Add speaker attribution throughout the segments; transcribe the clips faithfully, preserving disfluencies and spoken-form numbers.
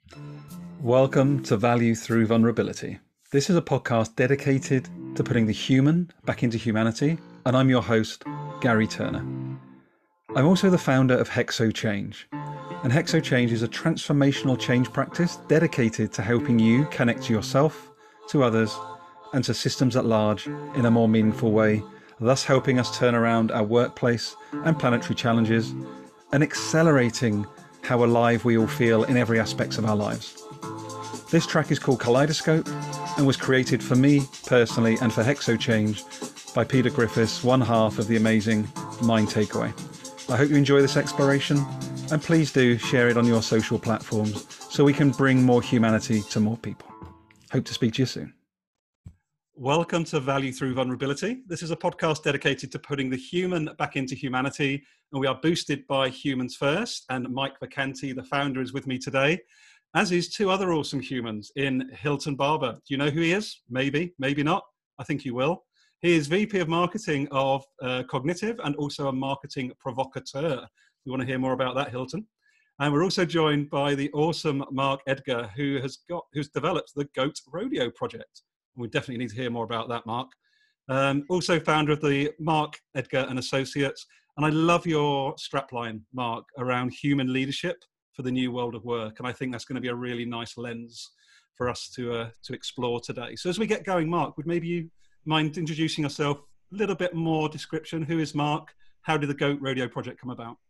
Speaker 1: Welcome to Value Through Vulnerability. This is a podcast dedicated to putting the human back into humanity, and I'm your host, Gary Turner. I'm also the founder of Hexo Change, and Hexo Change is a transformational change practice dedicated to helping you connect to yourself, to others, and to systems at large in a more meaningful way, thus helping us turn around our workplace and planetary challenges and accelerating how alive we all feel in every aspect of our lives. This track is called Kaleidoscope and was created for me personally and for Hexo Change by Peter Griffiths, one half of the amazing Mind Takeaway. I hope you enjoy this exploration, and please do share it on your social platforms so we can bring more humanity to more people. Hope to speak to you soon. Welcome to Value Through Vulnerability. This is a podcast dedicated to putting the human back into humanity, and we are boosted by Humans First, and Mike Vacanti, the founder, is with me today, as is two other awesome humans in Hilton Barber. Do you know who he is? Maybe, maybe not. I think you will. He is V P of Marketing of uh, Cognitive and also a marketing provocateur. You want to hear more about that, Hilton? And we're also joined by the awesome Mark Edgar, who has got who's developed the Goat Rodeo project. We definitely need to hear more about that, Mark. Um, also founder of the Mark Edgar and Associates. And I love your strapline, Mark, around human leadership for the new world of work. And I think that's going to be a really nice lens for us to uh, to explore today. So as we get going, Mark, would maybe you mind introducing yourself, a little bit more description? Who is Mark? How did the Goat Rodeo project come about?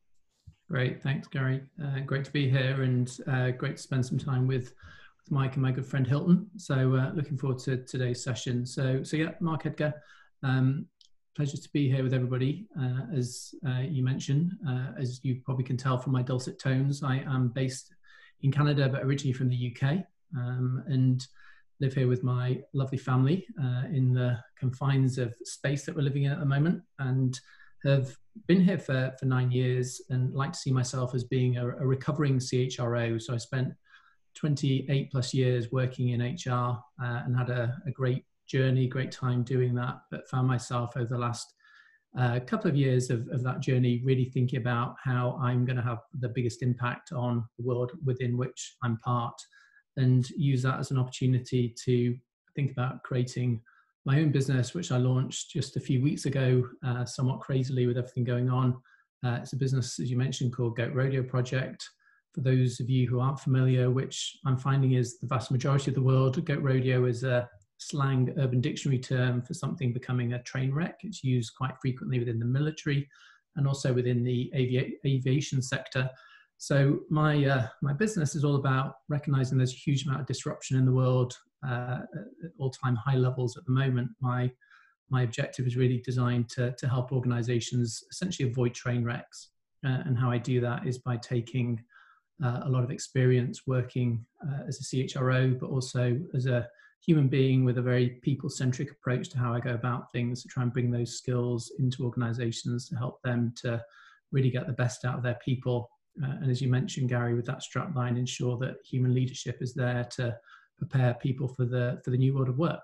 Speaker 2: Great, thanks, Gary. Uh, great to be here, and uh, great to spend some time with, with Mike and my good friend Hilton. So uh, looking forward to today's session. So, so yeah, Mark Edgar. Um, Pleasure to be here with everybody. Uh, as uh, you mentioned, uh, as you probably can tell from my dulcet tones, I am based in Canada, but originally from the U K, um, and live here with my lovely family uh, in the confines of space that we're living in at the moment, and have been here for, for nine years and like to see myself as being a, a recovering C H R O. So I spent twenty-eight plus years working in H R uh, and had a, a great journey, great time doing that, but found myself over the last uh, couple of years of, of that journey really thinking about how I'm going to have the biggest impact on the world within which I'm part, and use that as an opportunity to think about creating my own business, which I launched just a few weeks ago, uh, somewhat crazily with everything going on. Uh, it's a business, as you mentioned, called Goat Rodeo Project. For those of you who aren't familiar, which I'm finding is the vast majority of the world, Goat Rodeo is a slang urban dictionary term for something becoming a train wreck. It's used quite frequently within the military and also within the avi- aviation sector. So my uh, my business is all about recognizing there's a huge amount of disruption in the world uh, at all-time high levels at the moment. My my objective is really designed to, to help organizations essentially avoid train wrecks. Uh, and how I do that is by taking uh, a lot of experience working uh, as a C H R O, but also as a human being with a very people-centric approach to how I go about things, to try and bring those skills into organizations to help them to really get the best out of their people. Uh, and as you mentioned, Gary, with that strap line, ensure that human leadership is there to prepare people for the for the new world of work.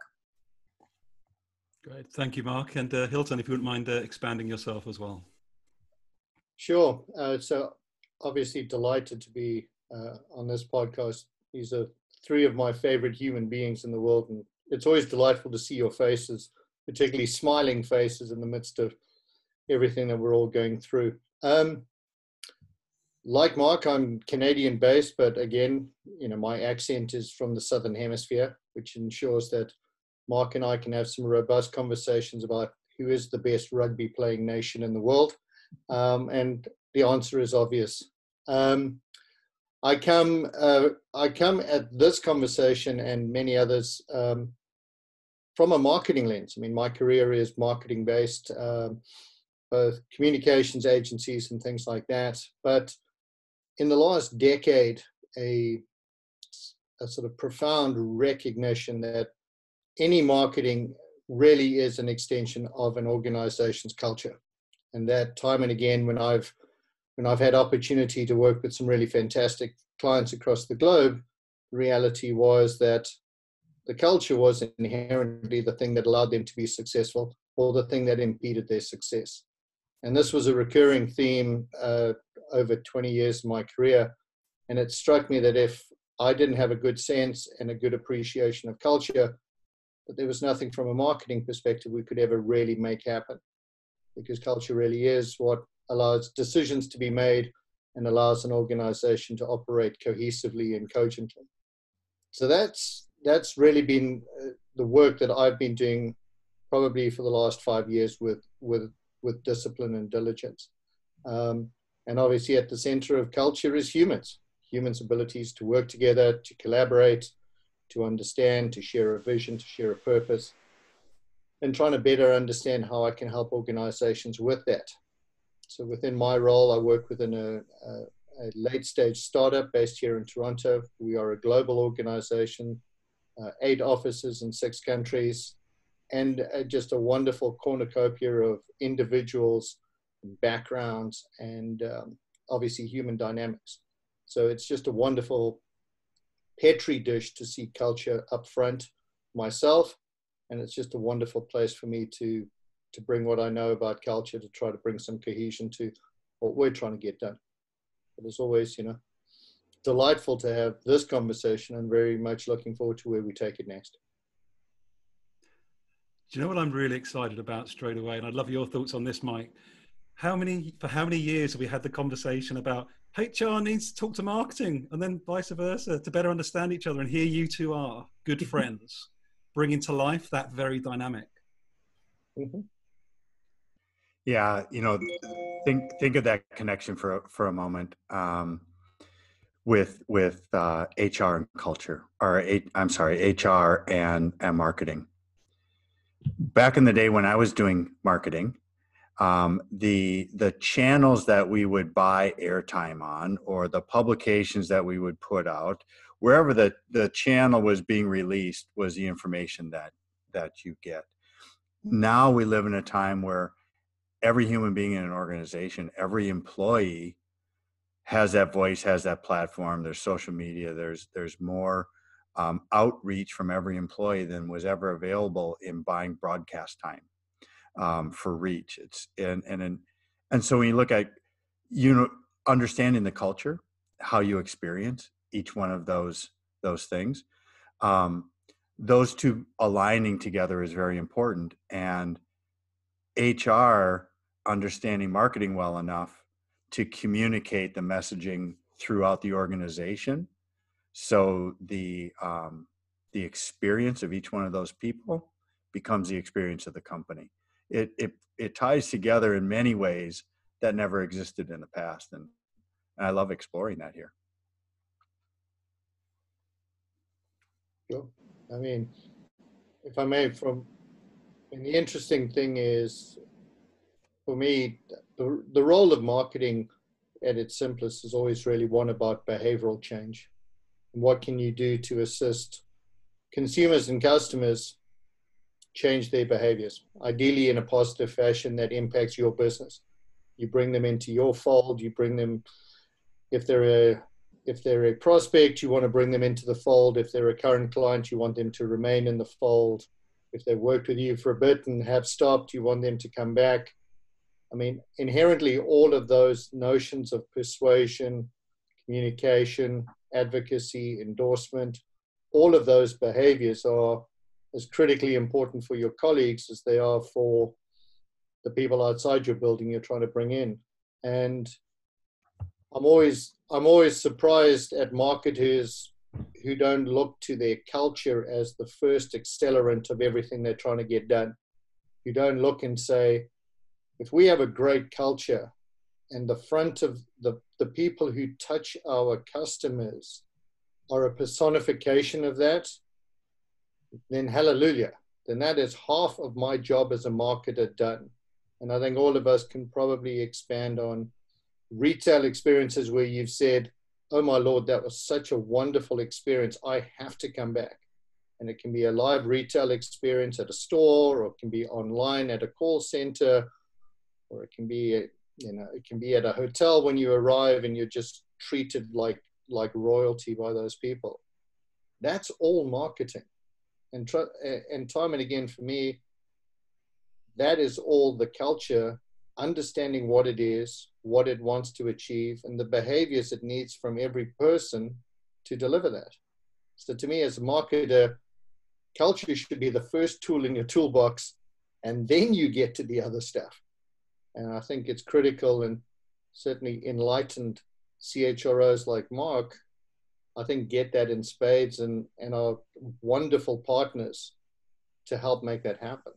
Speaker 1: Great. Thank you, Mark. And uh, Hilton, if you wouldn't mind uh, expanding yourself as well.
Speaker 3: Sure. Uh, so obviously delighted to be uh, on this podcast. These are three of my favorite human beings in the world, and it's always delightful to see your faces, particularly smiling faces in the midst of everything that we're all going through. Um, like Mark, I'm Canadian based, but again, you know, my accent is from the Southern Hemisphere, which ensures that Mark and I can have some robust conversations about who is the best rugby playing nation in the world. Um, and the answer is obvious. Um, I come, uh, I come at this conversation and many others um, from a marketing lens. I mean, my career is marketing based, um, both communications agencies and things like that. But in the last decade, a, a sort of profound recognition that any marketing really is an extension of an organization's culture. And that time and again, when I've when I've had opportunity to work with some really fantastic clients across the globe, the reality was that the culture was inherently the thing that allowed them to be successful, or the thing that impeded their success. And this was a recurring theme uh, over twenty years of my career. And it struck me that if I didn't have a good sense and a good appreciation of culture, but there was nothing from a marketing perspective we could ever really make happen, because culture really is what allows decisions to be made and allows an organization to operate cohesively and cogently. So that's that's really been uh, the work that I've been doing probably for the last five years with with with discipline and diligence. Um, and obviously at the center of culture is humans, humans' abilities to work together, to collaborate, to understand, to share a vision, to share a purpose, and trying to better understand how I can help organizations with that. So within my role, I work within a, a, a late stage startup based here in Toronto. We are a global organization, uh, eight offices in six countries, and uh, just a wonderful cornucopia of individuals, backgrounds, and um, obviously human dynamics. So it's just a wonderful petri dish to see culture up front myself. And it's just a wonderful place for me to, to bring what I know about culture to try to bring some cohesion to what we're trying to get done. But as always, you know, delightful to have this conversation and very much looking forward to where we take it next.
Speaker 1: Do you know what I'm really excited about straight away? And I'd love your thoughts on this, Mike. How many, for how many years have we had the conversation about H R needs to talk to marketing and then vice versa to better understand each other? And here you two are, good friends, bringing to life that very dynamic.
Speaker 3: Mm-hmm.
Speaker 4: Yeah, you know, think think of that connection for for a moment um, with with uh, H R and culture, or I'm sorry, H R and and marketing. Back in the day when I was doing marketing, um, the the channels that we would buy airtime on, or the publications that we would put out, wherever the the channel was being released, was the information that that you get. Now we live in a time where every human being in an organization, every employee has that voice, has that platform. There's social media. There's there's more um, outreach from every employee than was ever available in buying broadcast time um, for reach. It's and and and and so when you look at, you know, understanding the culture, how you experience each one of those those things, um, those two aligning together is very important. And H R understanding marketing well enough to communicate the messaging throughout the organization, so the um, the experience of each one of those people becomes the experience of the company. It it it ties together in many ways that never existed in the past, and, and I love exploring that here.
Speaker 3: Sure. I mean, if I may, from and the interesting thing is, for me, the, the role of marketing at its simplest is always really one about behavioral change. And what can you do to assist consumers and customers change their behaviors, ideally in a positive fashion that impacts your business. You bring them into your fold, you bring them, if they're a, if they're a prospect, you want to bring them into the fold. If they're a current client, you want them to remain in the fold. If they've worked with you for a bit and have stopped, you want them to come back. I mean, inherently, all of those notions of persuasion, communication, advocacy, endorsement, all of those behaviors are as critically important for your colleagues as they are for the people outside your building you're trying to bring in. And I'm always, I'm always surprised at marketers who don't look to their culture as the first accelerant of everything they're trying to get done. You don't look and say, if we have a great culture and the front of the, the people who touch our customers are a personification of that, then hallelujah. Then that is half of my job as a marketer done. And I think all of us can probably expand on retail experiences where you've said, oh my Lord, that was such a wonderful experience. I have to come back. And it can be a live retail experience at a store, or it can be online at a call center, or it can be, you know, it can be at a hotel when you arrive and you're just treated like, like royalty by those people. That's all marketing. And, try, and time and again, for me, that is all the culture, understanding what it is, what it wants to achieve, and the behaviors it needs from every person to deliver that. So to me, as a marketer, culture should be the first tool in your toolbox, and then you get to the other stuff. And I think it's critical, and certainly enlightened C H R Os like Mark, I think, get that in spades and, and are wonderful partners to help make that happen.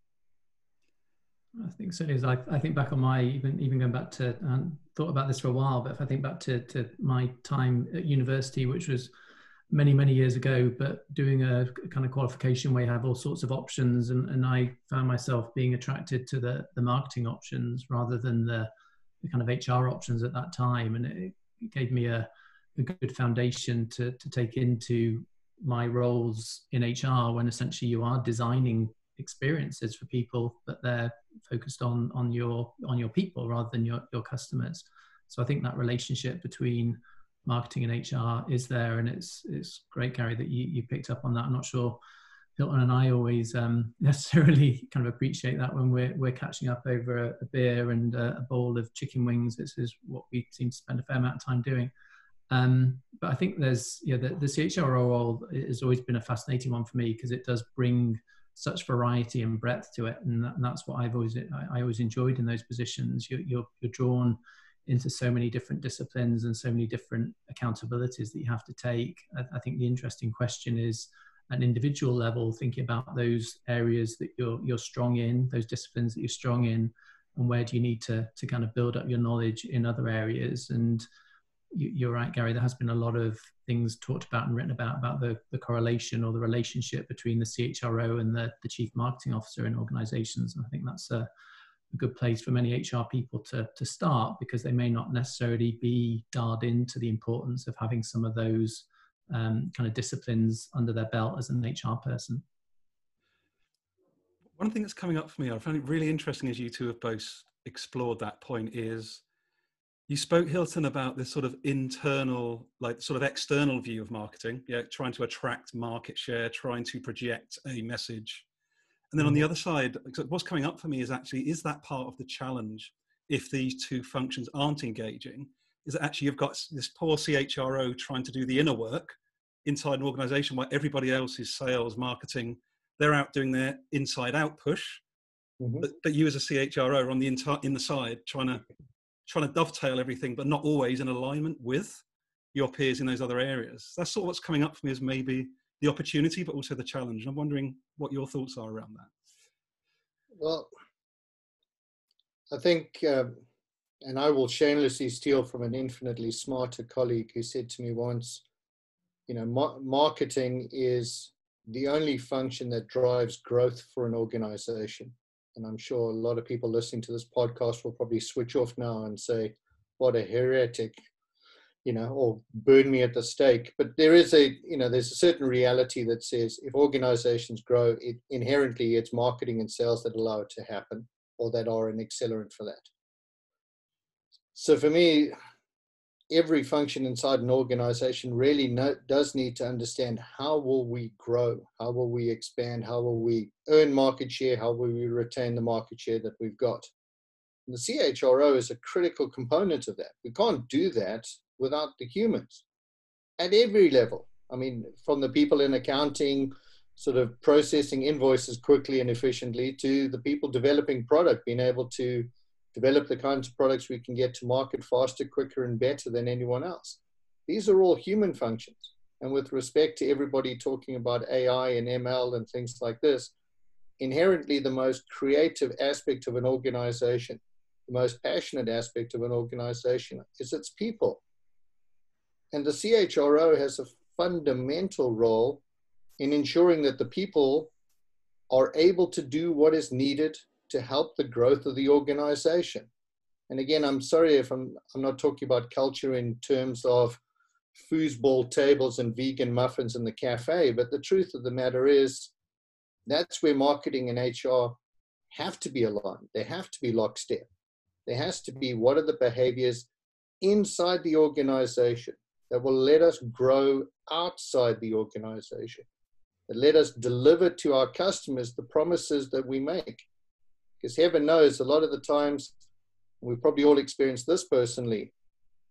Speaker 2: I think so. Is I, I think back on my, even even going back to, um, thought about this for a while, but if I think back to, to my time at university, which was many, many years ago, but doing a kind of qualification where you have all sorts of options, and, and I found myself being attracted to the, the marketing options rather than the, the kind of H R options at that time. And it, it gave me a, a good foundation to, to take into my roles in H R, when essentially you are designing experiences for people, but they're focused on on your on your people rather than your your customers. So I think that relationship between marketing and H R is there, and it's it's great, Gary, that you, you picked up on that. I'm not sure Hilton and I always um, necessarily kind of appreciate that when we're we're catching up over a, a beer and a, a bowl of chicken wings. This is what we seem to spend a fair amount of time doing. Um, but I think there's, you know, the, the C H R O role has always been a fascinating one for me, because it does bring such variety and breadth to it, and, that, and that's what I've always I, I always enjoyed in those positions. You're, you're you're drawn into so many different disciplines and so many different accountabilities that you have to take. I, I think the interesting question is, at an individual level, thinking about those areas that you're you're strong in, those disciplines that you're strong in, and where do you need to to kind of build up your knowledge in other areas. And you're right, Gary, there has been a lot of things talked about and written about, about the, the correlation or the relationship between the C H R O and the, the chief marketing officer in organizations. And I think that's a, a good place for many H R people to, to start, because they may not necessarily be dialed into the importance of having some of those um, kind of disciplines under their belt as an H R person.
Speaker 1: One thing that's coming up for me, I found it really interesting as you two have both explored that point, is you spoke, Hilton, about this sort of internal, like sort of external view of marketing, yeah, trying to attract market share, trying to project a message. And then on the other side, what's coming up for me is actually, is that part of the challenge if these two functions aren't engaging, is that actually you've got this poor C H R O trying to do the inner work inside an organization while everybody else is sales, marketing, they're out doing their inside out push. Mm-hmm. but, but you as a C H R O are on the inside, in the side, trying to trying to dovetail everything, but not always in alignment with your peers in those other areas. That's sort of what's coming up for me as maybe the opportunity, but also the challenge. And I'm wondering what your thoughts are around that.
Speaker 3: Well, I think, um, and I will shamelessly steal from an infinitely smarter colleague who said to me once, you know, mar- marketing is the only function that drives growth for an organization. And I'm sure a lot of people listening to this podcast will probably switch off now and say, what a heretic, you know, or burn me at the stake. But there is a, you know, there's a certain reality that says if organizations grow, it inherently it's marketing and sales that allow it to happen, or that are an accelerant for that. So for me, every function inside an organization really no, does need to understand, how will we grow? How will we expand? How will we earn market share? How will we retain the market share that we've got? And the C H R O is a critical component of that. We can't do that without the humans at every level. I mean, from the people in accounting, sort of processing invoices quickly and efficiently, to the people developing product, being able to develop the kinds of products we can get to market faster, quicker, and better than anyone else. These are all human functions. And with respect to everybody talking about A I and M L and things like this, inherently the most creative aspect of an organization, the most passionate aspect of an organization is its people. And the C H R O has a fundamental role in ensuring that the people are able to do what is needed to help the growth of the organization. And again, I'm sorry if I'm, I'm not talking about culture in terms of foosball tables and vegan muffins in the cafe, but the truth of the matter is that's where marketing and H R have to be aligned. They have to be lockstep. There has to be, what are the behaviors inside the organization that will let us grow outside the organization, that let us deliver to our customers the promises that we make. Because heaven knows, a lot of the times, we probably all experienced this personally,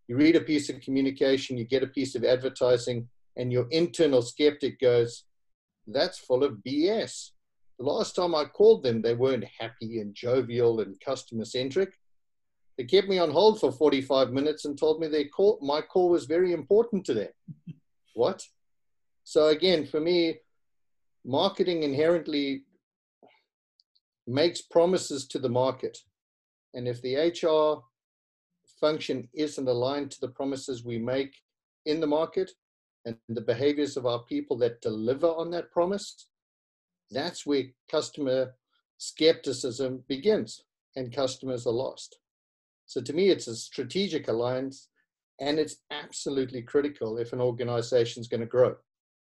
Speaker 3: You read a piece of communication, you get a piece of advertising, and your internal skeptic goes, that's full of B S. The last time I called them, they weren't happy and jovial and customer-centric. They kept me on hold for forty-five minutes and told me their call, my call was very important to them. What? So again, for me, marketing inherently makes promises to the market. And if the H R function isn't aligned to the promises we make in the market and the behaviors of our people that deliver on that promise, that's where customer skepticism begins and customers are lost. So to me, it's a strategic alliance, and it's absolutely critical if an organization is going to grow.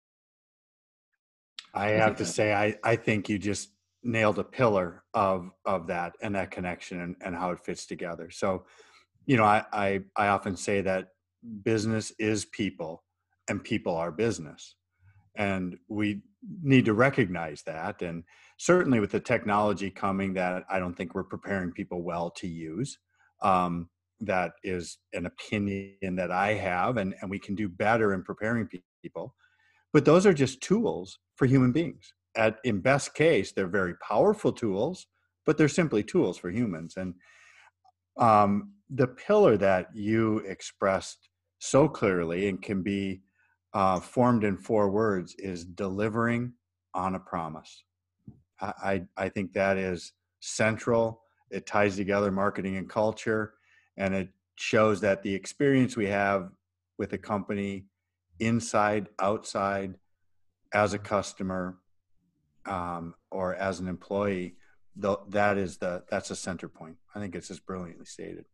Speaker 4: I have to say, I, I think you just nailed a pillar of of that and that connection and, and how it fits together. So, you know, I, I I often say that business is people and people are business. And we need to recognize that. And certainly with the technology coming that I don't think we're preparing people well to use. Um, that is an opinion that I have, and, and we can do better in preparing people. But those are just tools for human beings. At, in best case, they're very powerful tools, but they're simply tools for humans. And um, the pillar that you expressed so clearly and can be uh, formed in four words is delivering on a promise. I, I, I think that is central. It ties together marketing and culture, and it shows that the experience we have with a company inside, outside, as a customer, um, or as an employee, though, that is the that's a center point. I think it's just brilliantly stated.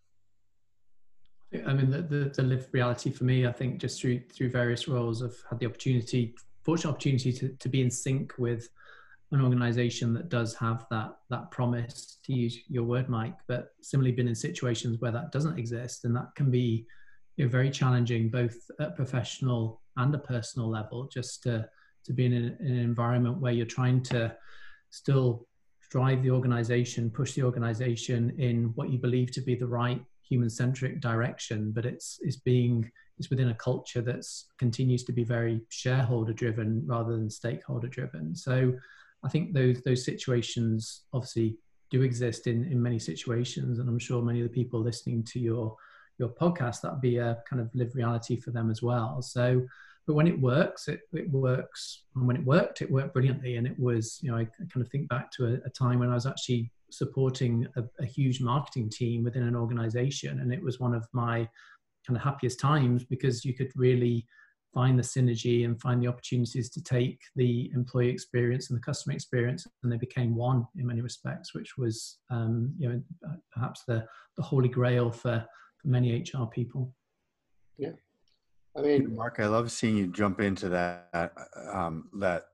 Speaker 2: I mean, the, the, the lived reality for me, I think just through through various roles, I've had the opportunity, fortunate opportunity to, to be in sync with an organization that does have that that promise, to use your word, Mike, but similarly been in situations where that doesn't exist, and that can be, you know, very challenging both at a professional and a personal level, just to to be in an, in an environment where you're trying to still drive the organization, push the organization in what you believe to be the right human-centric direction, but it's it's being it's within a culture that's continues to be very shareholder-driven rather than stakeholder-driven. So I think those those situations obviously do exist in, in many situations, and I'm sure many of the people listening to your your podcast, that'd be a kind of lived reality for them as well. So, but when it works, it, it works. And when it worked, it worked brilliantly. And it was, you know, I, I kind of think back to a, a time when I was actually supporting a, a huge marketing team within an organization, and it was one of my kind of happiest times because you could really find the synergy and find the opportunities to take the employee experience and the customer experience, and they became one in many respects, which was, um, you know, perhaps the, the holy grail for, for many H R people.
Speaker 3: Yeah. I mean,
Speaker 4: Mark, I love seeing you jump into that, um, that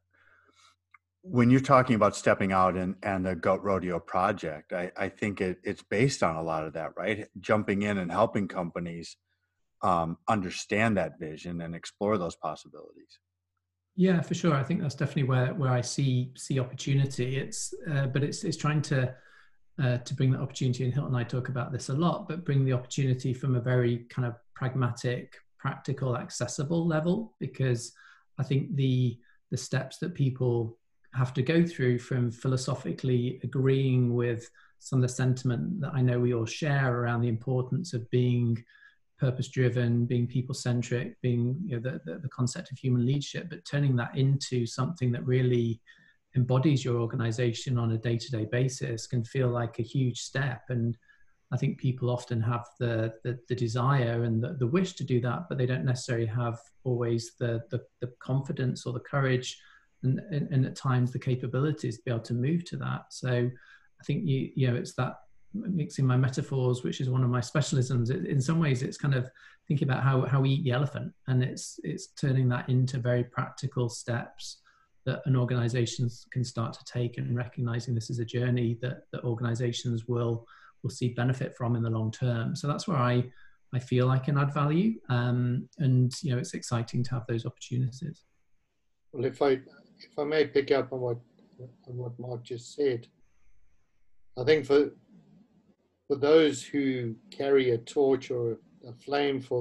Speaker 4: when you're talking about stepping out and, and the Goat Rodeo project, I, I think it, it's based on a lot of that, right? Jumping in and helping companies um, understand that vision and explore those possibilities.
Speaker 2: Yeah, for sure. I think that's definitely where, where I see see opportunity. It's uh, but it's it's trying to uh, to bring that opportunity. And Hilton and I talk about this a lot, but bring the opportunity from a very kind of pragmatic, practical, accessible level. Because I think the the steps that people have to go through, from philosophically agreeing with some of the sentiment that I know we all share around the importance of being purpose-driven, being people-centric, being, you know, the, the, the concept of human leadership, but turning that into something that really embodies your organization on a day-to-day basis can feel like a huge step. And I think people often have the the, the desire and the, the wish to do that, but they don't necessarily have always the the, the confidence or the courage and, and, and at times the capabilities to be able to move to that. So I think you you know it's that mixing my metaphors, which is one of my specialisms. It, in some ways, it's kind of thinking about how, how we eat the elephant, and it's it's turning that into very practical steps that an organization can start to take, and recognizing this is a journey that, that organizations will will see benefit from in the long term. So that's where I I feel I can add value, um, and you know it's exciting to have those opportunities.
Speaker 3: Well, if I if I may pick up on what on what Mark just said, I think for for those who carry a torch or a flame for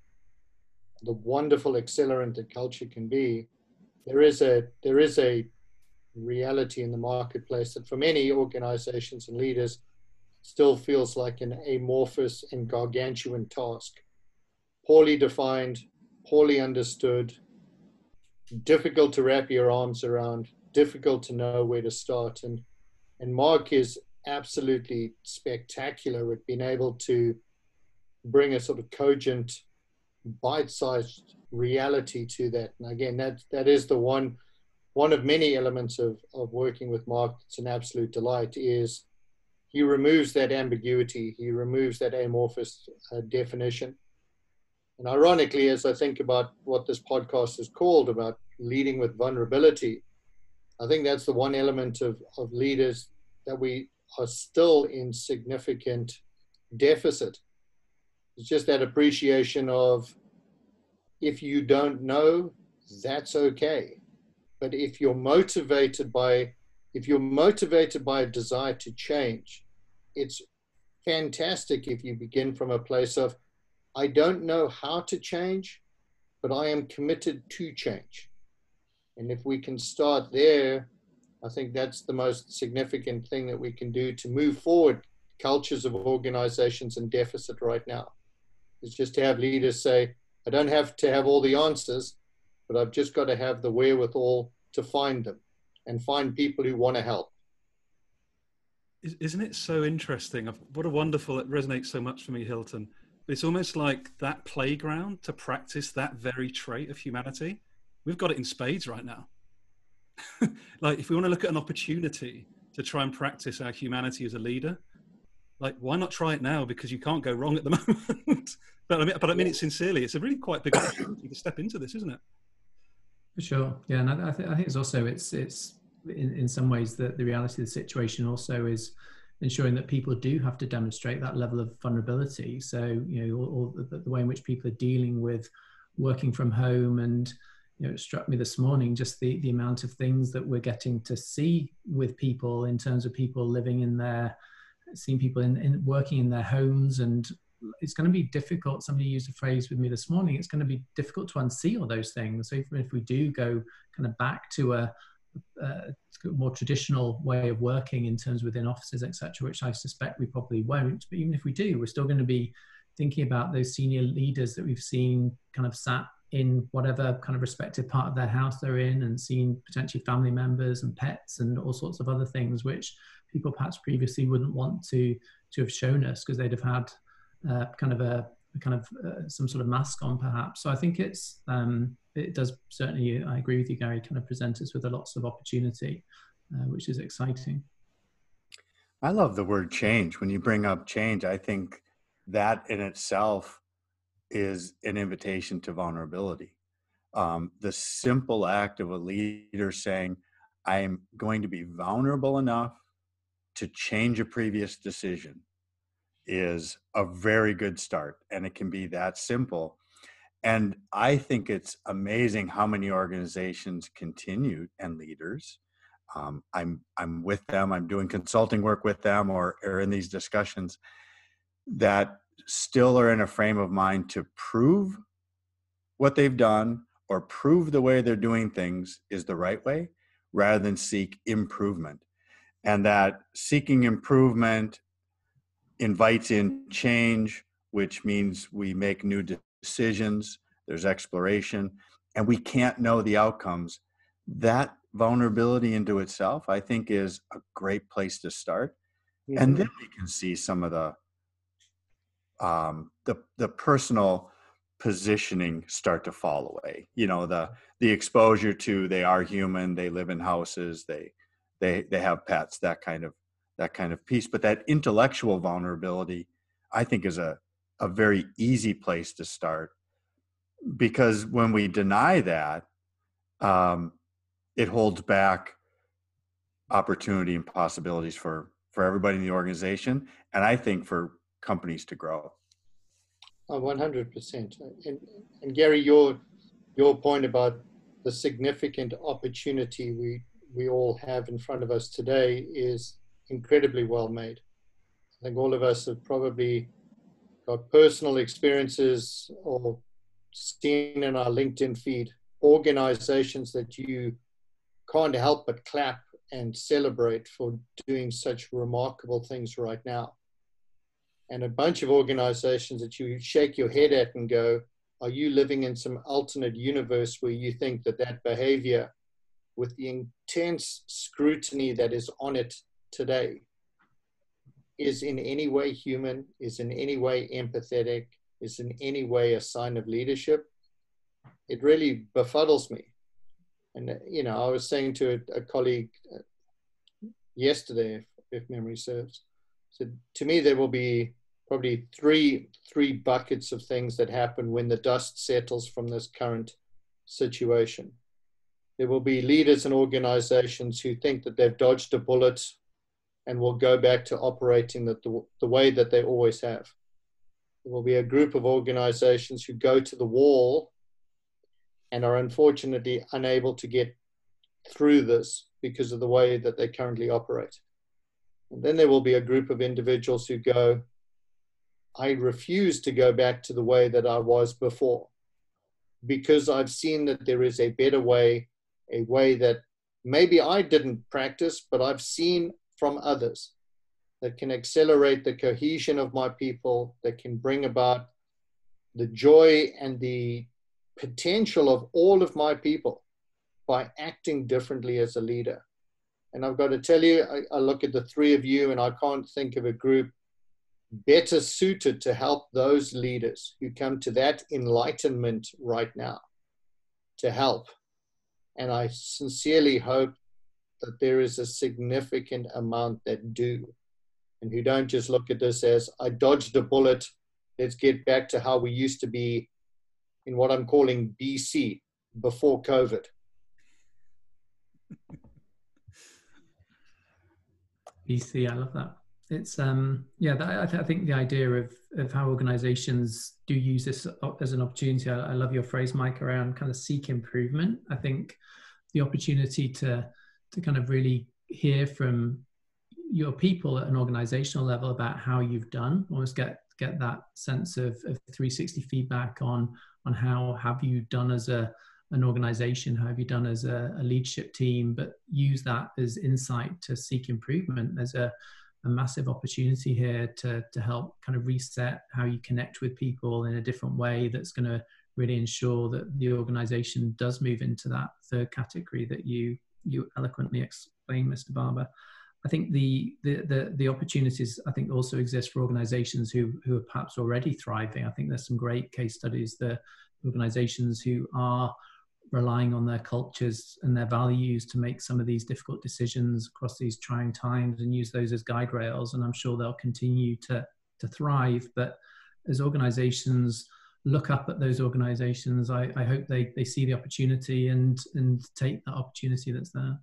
Speaker 3: the wonderful accelerant that culture can be, there is a there is a reality in the marketplace that for many organizations and leaders still feels like an amorphous and gargantuan task, poorly defined, poorly understood, difficult to wrap your arms around, difficult to know where to start. And and Mark is absolutely spectacular at being able to bring a sort of cogent, bite-sized reality to that. And again, that that is the one one of many elements of of working with Mark. It's an absolute delight. Is he removes that ambiguity, he removes that amorphous uh, definition. And ironically, as I think about what this podcast is called, about leading with vulnerability, I think that's the one element of, of leaders that we are still in significant deficit. It's just that appreciation of, if you don't know, that's okay. But if you're motivated by, if you're motivated by a desire to change, it's fantastic if you begin from a place of, I don't know how to change, but I am committed to change. And if we can start there, I think that's the most significant thing that we can do to move forward cultures of organizations in deficit right now. It's just to have leaders say, I don't have to have all the answers, but I've just got to have the wherewithal to find them and find people who want to help.
Speaker 1: Isn't it so interesting? What a wonderful, it resonates so much for me, Hilton. It's almost like that playground to practice that very trait of humanity. We've got it in spades right now. Like, if we want to look at an opportunity to try and practice our humanity as a leader, like, why not try it now? Because you can't go wrong at the moment. but I mean, but I mean it sincerely. It's a really quite big opportunity to step into this, isn't it?
Speaker 2: For sure, yeah, and I, I, th- I think it's also it's it's in, in some ways that the reality of the situation also is ensuring that people do have to demonstrate that level of vulnerability. So, you know, all, all the, the way in which people are dealing with working from home, and, you know, it struck me this morning, just the, the amount of things that we're getting to see with people in terms of people living in their, seeing people in, in working in their homes. And it's going to be difficult. Somebody used a phrase with me this morning, it's going to be difficult to unsee all those things. So even if we do go kind of back to a, a more traditional way of working in terms within offices, et cetera, which I suspect we probably won't, but even if we do, we're still going to be thinking about those senior leaders that we've seen kind of sat in whatever kind of respective part of their house they're in, and seen potentially family members and pets and all sorts of other things which people perhaps previously wouldn't want to to have shown us, because they'd have had uh, kind of a, a kind of uh, some sort of mask on perhaps. So I think it's um, it does certainly, I agree with you, Gary, kind of present us with a lots of opportunity, uh, which is exciting.
Speaker 4: I love the word change. When you bring up change, I think that in itself is an invitation to vulnerability. Um, the simple act of a leader saying, I am going to be vulnerable enough to change a previous decision, is a very good start. And it can be that simple. And I think it's amazing how many organizations continue, and leaders, um, I'm I'm with them, I'm doing consulting work with them, or, or in these discussions, that still are in a frame of mind to prove what they've done or prove the way they're doing things is the right way, rather than seek improvement. And that seeking improvement invites in change, which means we make new decisions, there's exploration, and we can't know the outcomes. That vulnerability into itself, I think, is a great place to start. Mm-hmm. And then we can see some of the um, the the personal positioning start to fall away. You know, the the exposure to, they are human, they live in houses, they they they have pets, that kind of that kind of piece. But that intellectual vulnerability, I think, is a a very easy place to start, because when we deny that, um, it holds back opportunity and possibilities for for everybody in the organization, and I think for companies to grow.
Speaker 3: Oh, one hundred percent. And, and Gary, your your point about the significant opportunity we we all have in front of us today is incredibly well made. I think all of us have probably got personal experiences or seen in our LinkedIn feed, organizations that you can't help but clap and celebrate for doing such remarkable things right now. And a bunch of organizations that you shake your head at and go, are you living in some alternate universe where you think that that behavior, with the intense scrutiny that is on it today, is in any way human, is in any way empathetic, is in any way a sign of leadership? It really befuddles me. And, you know, I was saying to a, a colleague yesterday, if, if memory serves, said, to me, there will be probably three, three buckets of things that happen when the dust settles from this current situation. There will be leaders and organizations who think that they've dodged a bullet and will go back to operating the, the, the way that they always have. There will be a group of organizations who go to the wall and are unfortunately unable to get through this because of the way that they currently operate. And then there will be a group of individuals who go, I refuse to go back to the way that I was before, because I've seen that there is a better way, a way that maybe I didn't practice, but I've seen from others that can accelerate the cohesion of my people, that can bring about the joy and the potential of all of my people by acting differently as a leader. And I've got to tell you, I, I look at the three of you and I can't think of a group better suited to help those leaders who come to that enlightenment right now to help. And I sincerely hope that there is a significant amount that do, and who don't just look at this as, I dodged a bullet, let's get back to how we used to be in what I'm calling B C, before COVID.
Speaker 2: B C, I love that. It's um yeah that, I, th- I think the idea of of how organizations do use this as an opportunity, I, I love your phrase, Mike, around kind of seek improvement. I think the opportunity to to kind of really hear from your people at an organizational level about how you've done, almost get get that sense of, of three sixty feedback on on how have you done as a an organization, how have you done as a, a leadership team, but use that as insight to seek improvement. There's a a massive opportunity here to, to help kind of reset how you connect with people in a different way that's going to really ensure that the organization does move into that third category that you you eloquently explained, Mister Barber. I think the, the the the opportunities I think also exist for organizations who who are perhaps already thriving. I think there's some great case studies, the organizations who are relying on their cultures and their values to make some of these difficult decisions across these trying times and use those as guide rails. And I'm sure they'll continue to, to thrive. But as organizations look up at those organizations, I, I hope they, they see the opportunity and, and take that opportunity that's there.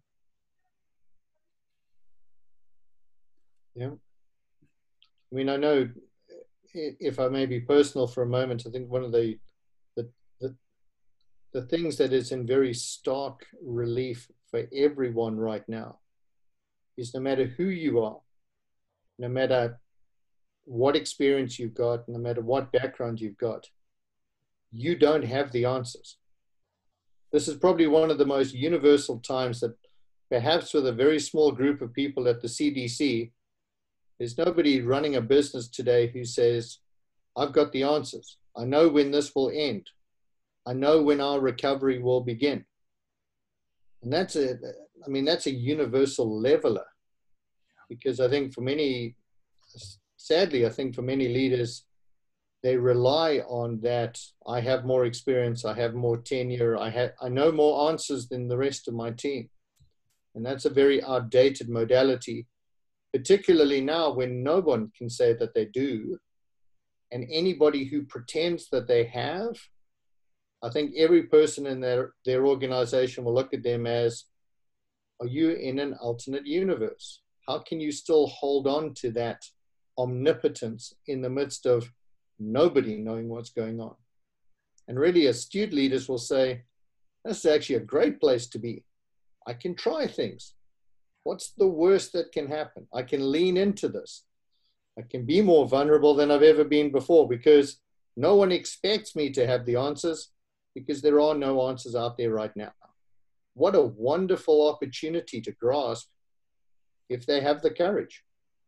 Speaker 3: Yeah. I mean, I know, if I may be personal for a moment, I think one of the the the the things that is in very stark relief for everyone right now is no matter who you are, no matter what experience you've got, no matter what background you've got, you don't have the answers. This is probably one of the most universal times that perhaps with a very small group of people at the C D C, there's nobody running a business today who says, I've got the answers. I know when this will end. I know when our recovery will begin. And that's a, I mean, that's a universal leveler, because I think for many, sadly, I think for many leaders, they rely on that. I have more experience. I have more tenure. I have, I know more answers than the rest of my team. And that's a very outdated modality, particularly now when no one can say that they do. And anybody who pretends that they have, I think every person in their, their organization will look at them as, are you in an alternate universe? How can you still hold on to that omnipotence in the midst of nobody knowing what's going on? And really astute leaders will say, this is actually a great place to be. I can try things. What's the worst that can happen? I can lean into this. I can be more vulnerable than I've ever been before because no one expects me to have the answers because there are no answers out there right now. What a wonderful opportunity to grasp if they have the courage.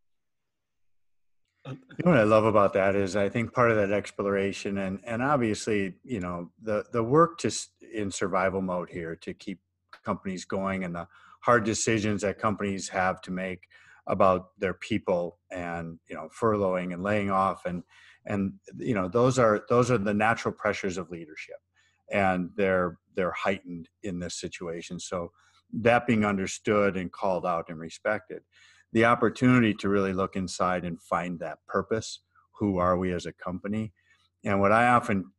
Speaker 4: You know what I love about that is I think part of that exploration and, and obviously, you know, the, the work to in survival mode here to keep companies going and the hard decisions that companies have to make about their people and, you know, furloughing and laying off and, and, you know, those are, those are the natural pressures of leadership and they're, they're heightened in this situation. So that being understood and called out and respected, the opportunity to really look inside and find that purpose. Who are we as a company? And what I often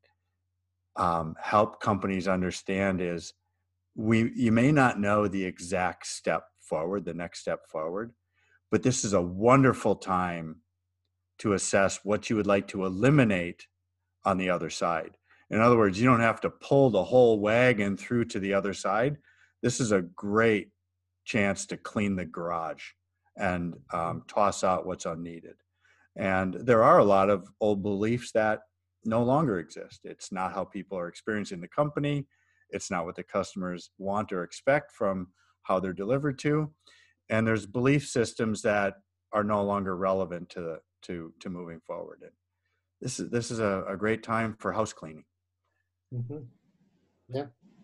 Speaker 4: um, help companies understand is we, you may not know the exact step forward, the next step forward, but this is a wonderful time to assess what you would like to eliminate on the other side. In other words, you don't have to pull the whole wagon through to the other side. This is a great chance to clean the garage and um, toss out what's unneeded. And there are a lot of old beliefs that no longer exist. It's not how people are experiencing the company. It's not what the customers want or expect from how they're delivered to. And there's belief systems that are no longer relevant to the, to to moving forward. And this is this is a, a great time for house cleaning.
Speaker 3: Mm-hmm. Yeah.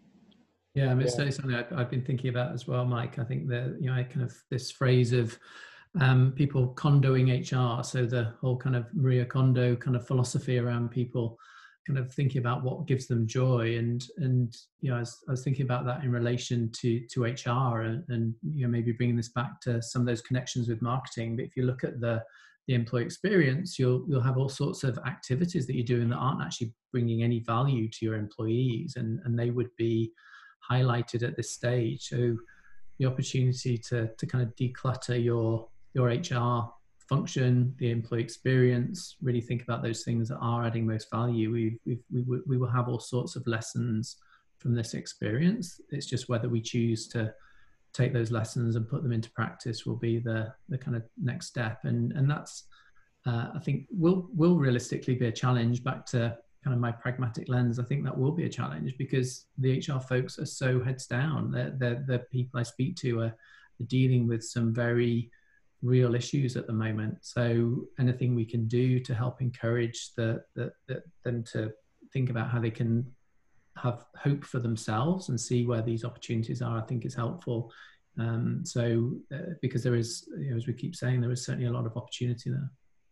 Speaker 2: Yeah, I mean, it's
Speaker 3: Yeah.
Speaker 2: certainly something I've, I've been thinking about as well, Mike. I think that, you know, I kind of this phrase of um, people condoing H R. So the whole kind of Maria Kondo kind of philosophy around people kind of thinking about what gives them joy. And, and you know, I was, I was thinking about that in relation to, to H R and, and, you know, maybe bringing this back to some of those connections with marketing. But if you look at the, the employee experience, you'll, you'll have all sorts of activities that you're doing that aren't actually bringing any value to your employees. And, and they would be highlighted at this stage. So the opportunity to to kind of declutter your your H R function, the employee experience, really think about those things that are adding most value. We we we we will have all sorts of lessons from this experience. It's just whether we choose to take those lessons and put them into practice will be the the kind of next step. And and that's uh, I think will will realistically be a challenge. Back to kind of my pragmatic lens, I think that will be a challenge because the H R folks are so heads down. The the, the people I speak to are, are dealing with some very real issues at the moment. So anything we can do to help encourage the, the, the, them to think about how they can have hope for themselves and see where these opportunities are, I think is helpful. Um, so uh, because there is, you know, as we keep saying, there is certainly a lot of opportunity there.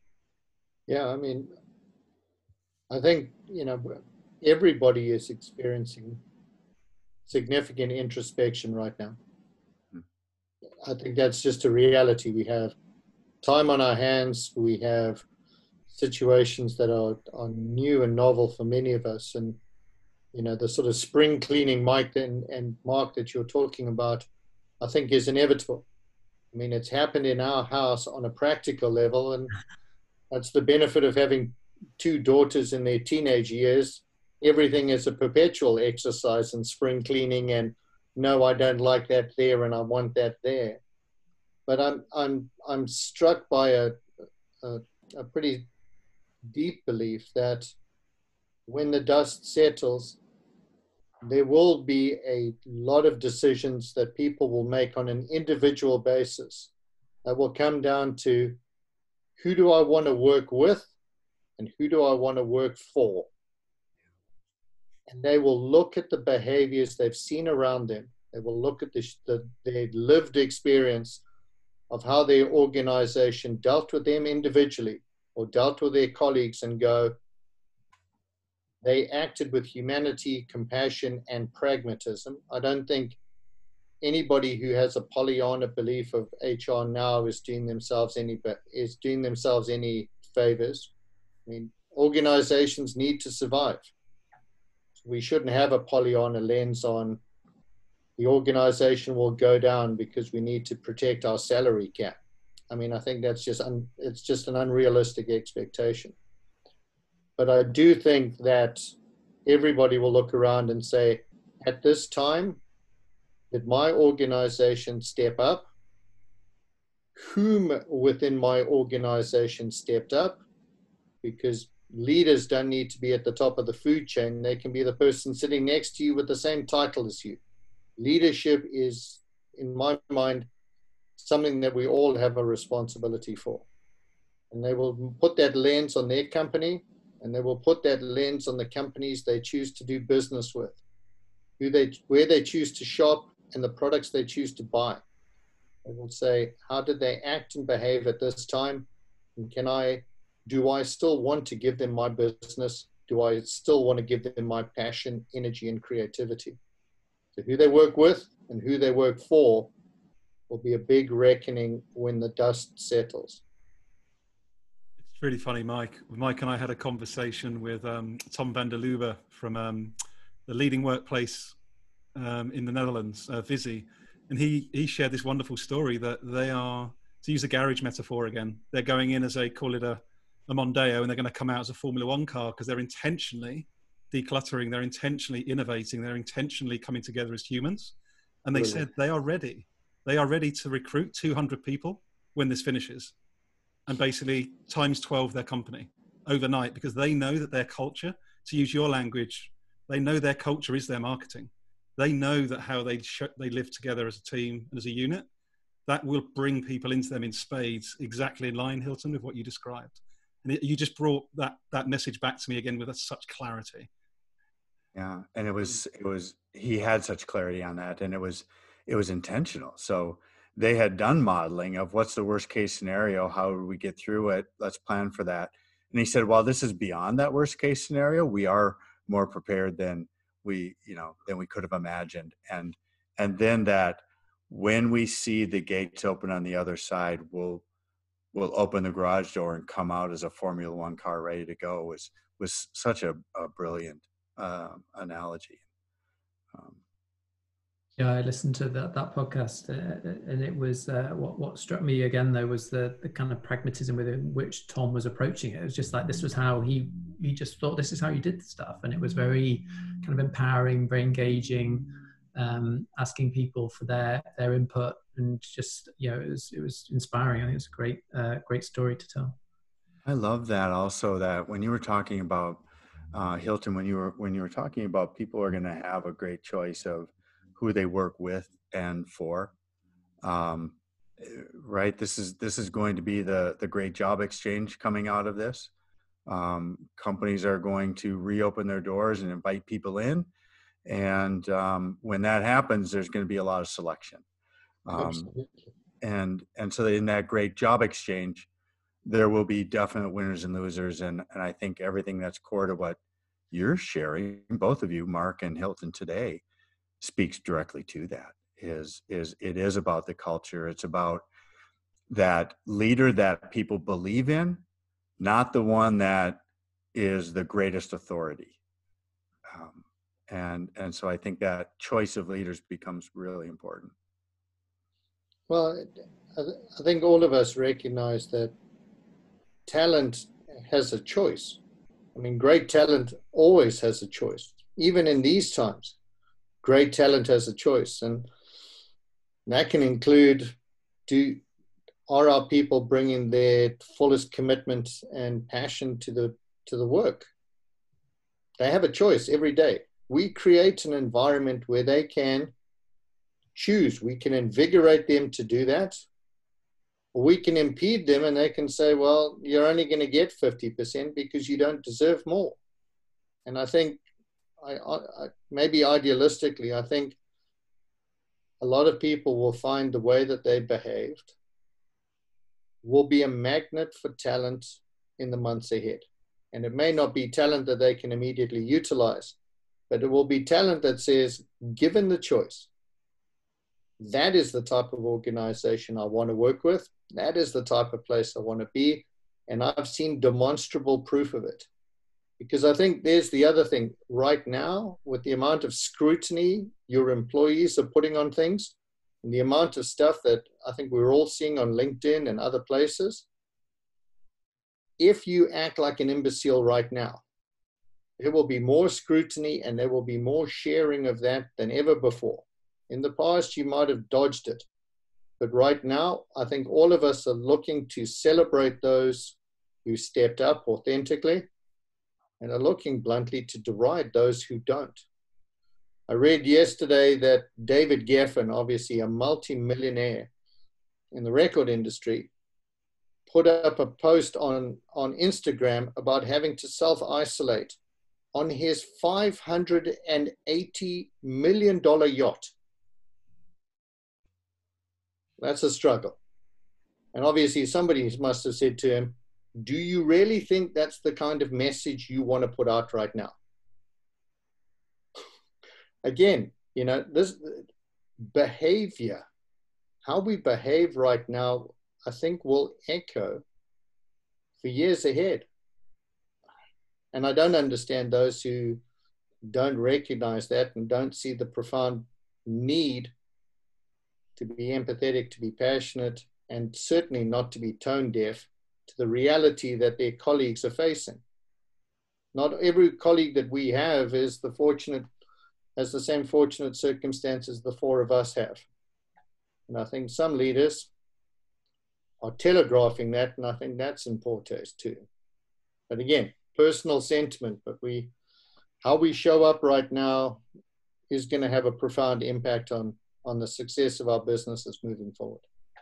Speaker 3: Yeah, I mean, I think, you know, everybody is experiencing significant introspection right now. I think that's just a reality. We have time on our hands. We have situations that are, are new and novel for many of us. And, you know, the sort of spring cleaning, Mike and, and Mark, that you're talking about, I think is inevitable. I mean, it's happened in our house on a practical level. And that's the benefit of having two daughters in their teenage years. Everything is a perpetual exercise in spring cleaning and no, I don't like that there and I want that there. But I'm I'm I'm struck by a a, a pretty deep belief that when the dust settles, there will be a lot of decisions that people will make on an individual basis that will come down to who do I want to work with and who do I want to work for? And they will look at the behaviors they've seen around them. They will look at the, the, their lived experience of how their organization dealt with them individually or dealt with their colleagues and go, they acted with humanity, compassion, and pragmatism. I don't think anybody who has a Pollyanna belief of H R now is doing themselves any is doing themselves any favors. I mean, organizations need to survive. We shouldn't have a Pollyanna lens on the organization will go down because we need to protect our salary cap. I mean, I think that's just un, it's just an unrealistic expectation. But I do think that everybody will look around and say, at this time, did my organization step up? whom within my organization stepped up, because leaders don't need to be at the top of the food chain. They can be the person sitting next to you with the same title as you. Leadership is, in my mind, something that we all have a responsibility for. And they will put that lens on their company, and they will put that lens on the companies they choose to do business with, who they, where they choose to shop, and the products they choose to buy. They will say, how did they act and behave at this time? And can I, do I still want to give them my business? Do I still want to give them my passion, energy, and creativity? So who they work with and who they work for will be a big reckoning when the dust settles.
Speaker 1: It's really funny, Mike. Mike and I had a conversation with um, Tom van der Lubbe from um, the leading workplace um, in the Netherlands, uh, Visi. And he, he shared this wonderful story that they are, to use a garage metaphor again, they're going in as a, call it a, a Mondeo, and they're going to come out as a Formula One car because they're intentionally decluttering, they're intentionally innovating, they're intentionally coming together as humans. And they Brilliant. said they are ready. They are ready to recruit two hundred people when this finishes, and basically times twelve their company overnight, because they know that their culture, to use your language, they know their culture is their marketing. They know that how they sh- they live together as a team and as a unit, that will bring people into them in spades, exactly in line, Hilton, with what you described. And it, you just brought that that message back to me again with such clarity.
Speaker 4: Yeah, and it was it was he had such clarity on that, and it was it was intentional. So they had done modeling of what's the worst case scenario, how do we get through it, let's plan for that. And he said, well, this is beyond that worst case scenario. We are more prepared than we, you know, than we could have imagined. And and then that when we see the gates open on the other side, we'll we'll open the garage door and come out as a Formula One car ready to go was was such a, a brilliant uh, analogy. Um,
Speaker 2: Yeah, I listened to that that podcast, uh, and it was uh, what what struck me again though was the the kind of pragmatism within which Tom was approaching it. It was just like this was how he he just thought this is how you did stuff, and it was very kind of empowering, very engaging, um, asking people for their their input, and just you know it was it was inspiring. I think it's a great uh, great story to tell.
Speaker 4: I love that also, that when you were talking about uh, Hilton, when you were when you were talking about people are going to have a great choice of who they work with and for, um, right? This is this is going to be the the great job exchange coming out of this. Um, companies are going to reopen their doors and invite people in, and um, when that happens, there's going to be a lot of selection. Um, and and so in that great job exchange, there will be definite winners and losers, and and I think everything that's core to what you're sharing, both of you, Mark and Hilton, today, speaks directly to that. Is is it is about the culture. It's about that leader that people believe in, not the one that is the greatest authority. Um, and and so I think that choice of leaders becomes really important.
Speaker 3: Well, I think all of us recognize that talent has a choice. I mean, great talent always has a choice, even in these times. Great talent has a choice, and that can include, do are our people bringing their fullest commitment and passion to the to the work? They have a choice every day. We create an environment where they can choose. We can invigorate them to do that, or we can impede them and they can say, well, you're only going to get fifty percent because you don't deserve more. And I think I, I, maybe idealistically, I think a lot of people will find the way that they behaved will be a magnet for talent in the months ahead. And it may not be talent that they can immediately utilize, but it will be talent that says, given the choice, that is the type of organization I want to work with. That is the type of place I want to be. And I've seen demonstrable proof of it. Because I think there's the other thing right now, with the amount of scrutiny your employees are putting on things, and the amount of stuff that I think we're all seeing on LinkedIn and other places. If you act like an imbecile right now, there will be more scrutiny and there will be more sharing of that than ever before. In the past, you might have dodged it, But right now, I think all of us are looking to celebrate those who stepped up authentically and are looking bluntly to deride those who don't. I read yesterday that David Geffen, obviously a multi-millionaire in the record industry, put up a post on, on Instagram about having to self-isolate on his five hundred eighty million dollars yacht. That's a struggle. And obviously somebody must have said to him, do you really think that's the kind of message you want to put out right now? Again, you know, this behavior, how we behave right now, I think will echo for years ahead. And I don't understand those who don't recognize that and don't see the profound need to be empathetic, to be passionate, and certainly not to be tone deaf to the reality that their colleagues are facing. Not every colleague that we have is the fortunate, has the same fortunate circumstances the four of us have. And I think some leaders are telegraphing that, and I think that's in poor taste too. But again, personal sentiment, but we, how we show up right now is going to have a profound impact on, on the success of our businesses moving forward.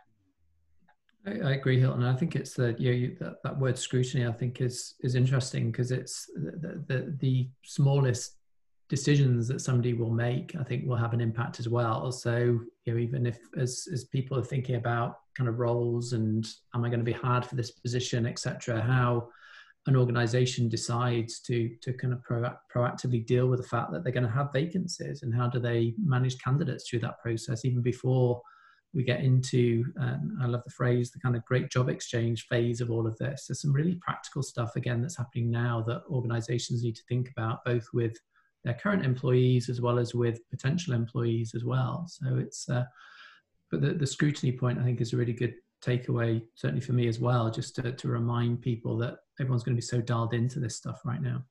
Speaker 2: I, I agree, Hilton. I think it's the, you know, you, that, that word scrutiny, I think is, is interesting because it's the, the, the smallest decisions that somebody will make, I think will have an impact as well. So, you know, even if as, as people are thinking about kind of roles and am I going to be hired for this position, et cetera, how an organization decides to, to kind of pro, proactively deal with the fact that they're going to have vacancies, and how do they manage candidates through that process, even before we get into, um, I love the phrase, the kind of great job exchange phase of all of this. There's some really practical stuff, again, that's happening now that organizations need to think about, both with their current employees as well as with potential employees as well. So it's, uh, but the, the scrutiny point, I think, is a really good takeaway, certainly for me as well, just to, to remind people that everyone's going to be so dialed into this stuff right now.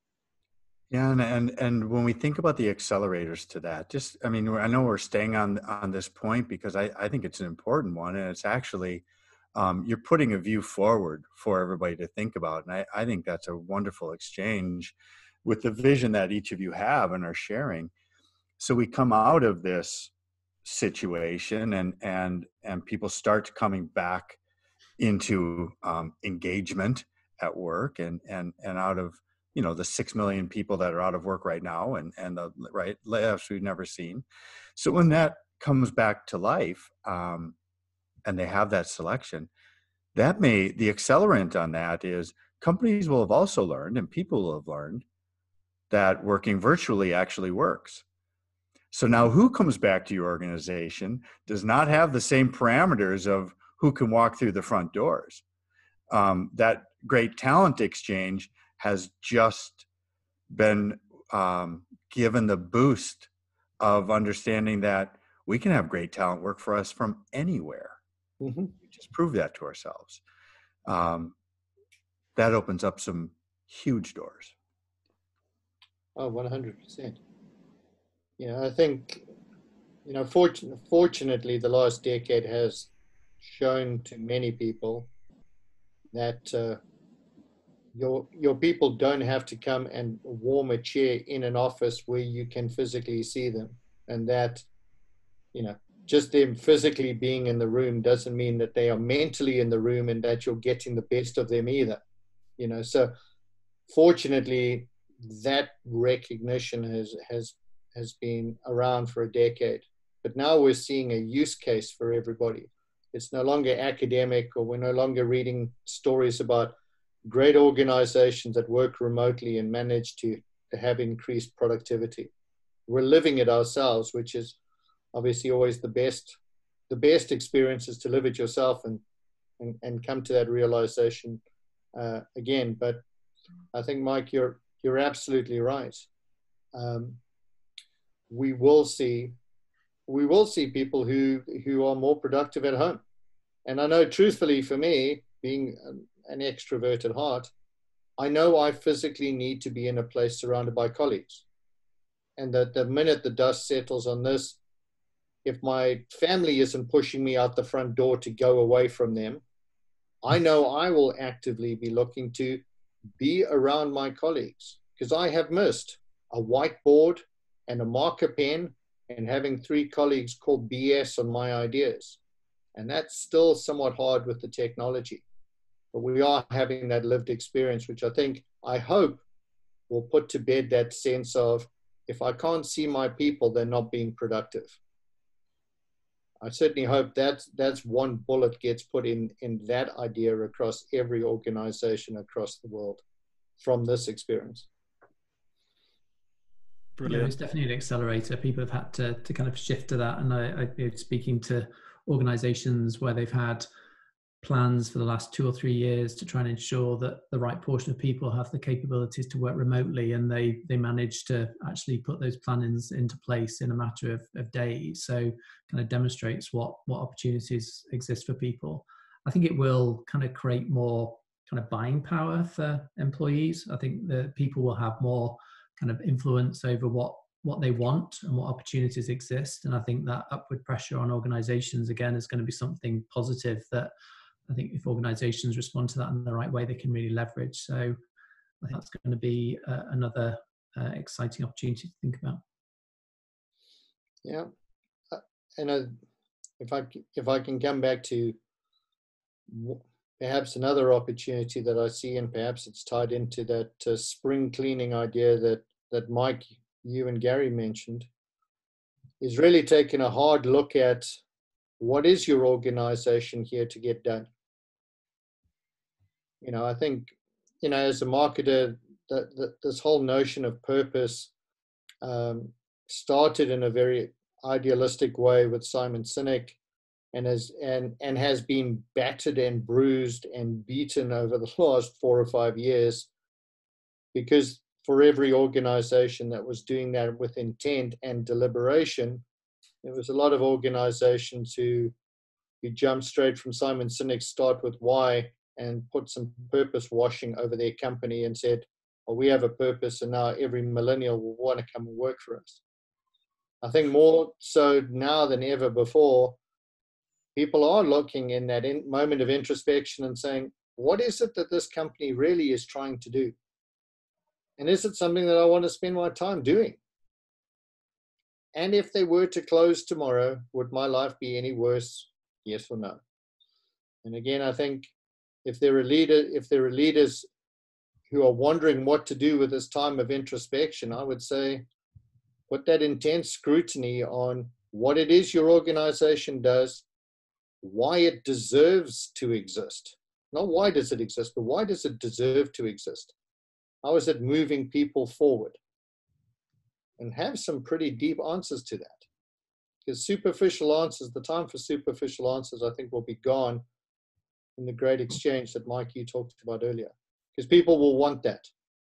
Speaker 4: Yeah, and, and and when we think about the accelerators to that, just, I mean, I know we're staying on on this point because I, I think it's an important one, and it's actually, um, you're putting a view forward for everybody to think about. And I, I think that's a wonderful exchange with the vision that each of you have and are sharing. So we come out of this situation and and and people start coming back into um, engagement at work, and and and out of, you know, the six million people that are out of work right now, and and the right layoffs we've never seen. So when that comes back to life, um, and they have that selection, that may, the accelerant on that is companies will have also learned, and people will have learned, that working virtually actually works. So now who comes back to your organization does not have the same parameters of who can walk through the front doors. Um, that great talent exchange has just been um, given the boost of understanding that we can have great talent work for us from anywhere. Mm-hmm. We just prove that to ourselves. Um, that opens up some huge doors.
Speaker 3: Oh, one hundred percent. Yeah, I think, you know, fortunately, fortunately, the last decade has shown to many people that uh, your your people don't have to come and warm a chair in an office where you can physically see them, and that, you know, just them physically being in the room doesn't mean that they are mentally in the room and that you're getting the best of them either. You know, so fortunately, that recognition has has has been around for a decade, but now we're seeing a use case for everybody. It's no longer academic, or we're no longer reading stories about great organizations that work remotely and manage to, to have increased productivity. We're living it ourselves, which is obviously always the best. The best experience is to live it yourself and and, and come to that realization uh, again. But I think, Mike, you're you're absolutely right. Um, we will see we will see people who who are more productive at home. And I know, truthfully, for me, being an extrovert at heart, I know I physically need to be in a place surrounded by colleagues. And that the minute the dust settles on this, if my family isn't pushing me out the front door to go away from them, I know I will actively be looking to be around my colleagues, because I have missed a whiteboard and a marker pen and having three colleagues call B S on my ideas. And that's still somewhat hard with the technology. But we are having that lived experience, which I think, I hope, will put to bed that sense of, if I can't see my people, they're not being productive. I certainly hope that that's one bullet gets put in, in that idea across every organization across the world from this experience.
Speaker 2: Brilliant. Yeah, it's definitely an accelerator. People have had to, to kind of shift to that. And I, I've been speaking to organizations where they've had plans for the last two or three years to try and ensure that the right portion of people have the capabilities to work remotely, and they they manage to actually put those plannings into place in a matter of, of days. So kind of demonstrates what what opportunities exist for people. I think it will kind of create more kind of buying power for employees. I think that people will have more kind of influence over what what they want and what opportunities exist, and I think that upward pressure on organizations again is going to be something positive that I think if organizations respond to that in the right way, they can really leverage. So I think that's going to be uh, another uh, exciting opportunity to think about.
Speaker 3: Yeah. Uh, and uh, if I, if I can come back to perhaps another opportunity that I see, and perhaps it's tied into that uh, spring cleaning idea that, that Mike, you and Gary mentioned, is really taking a hard look at what is your organization here to get done. You know, I think, you know, as a marketer, that, that this whole notion of purpose um, started in a very idealistic way with Simon Sinek, and has and and has been battered and bruised and beaten over the last four or five years, because for every organization that was doing that with intent and deliberation, there was a lot of organizations who who jumped straight from Simon Sinek's start with why and put some purpose washing over their company and said, well, we have a purpose, and now every millennial will want to come and work for us. I think more so now than ever before, people are looking in that in moment of introspection and saying, what is it that this company really is trying to do? And is it something that I want to spend my time doing? And if they were to close tomorrow, would my life be any worse? Yes or no? And again, I think if there are leader, if there are leaders who are wondering what to do with this time of introspection, I would say put that intense scrutiny on what it is your organization does, why it deserves to exist. Not why does it exist, but why does it deserve to exist? How is it moving people forward? And have some pretty deep answers to that. Because superficial answers, the time for superficial answers, I think will be gone in the great exchange that Mike, you talked about earlier. Because people will want that.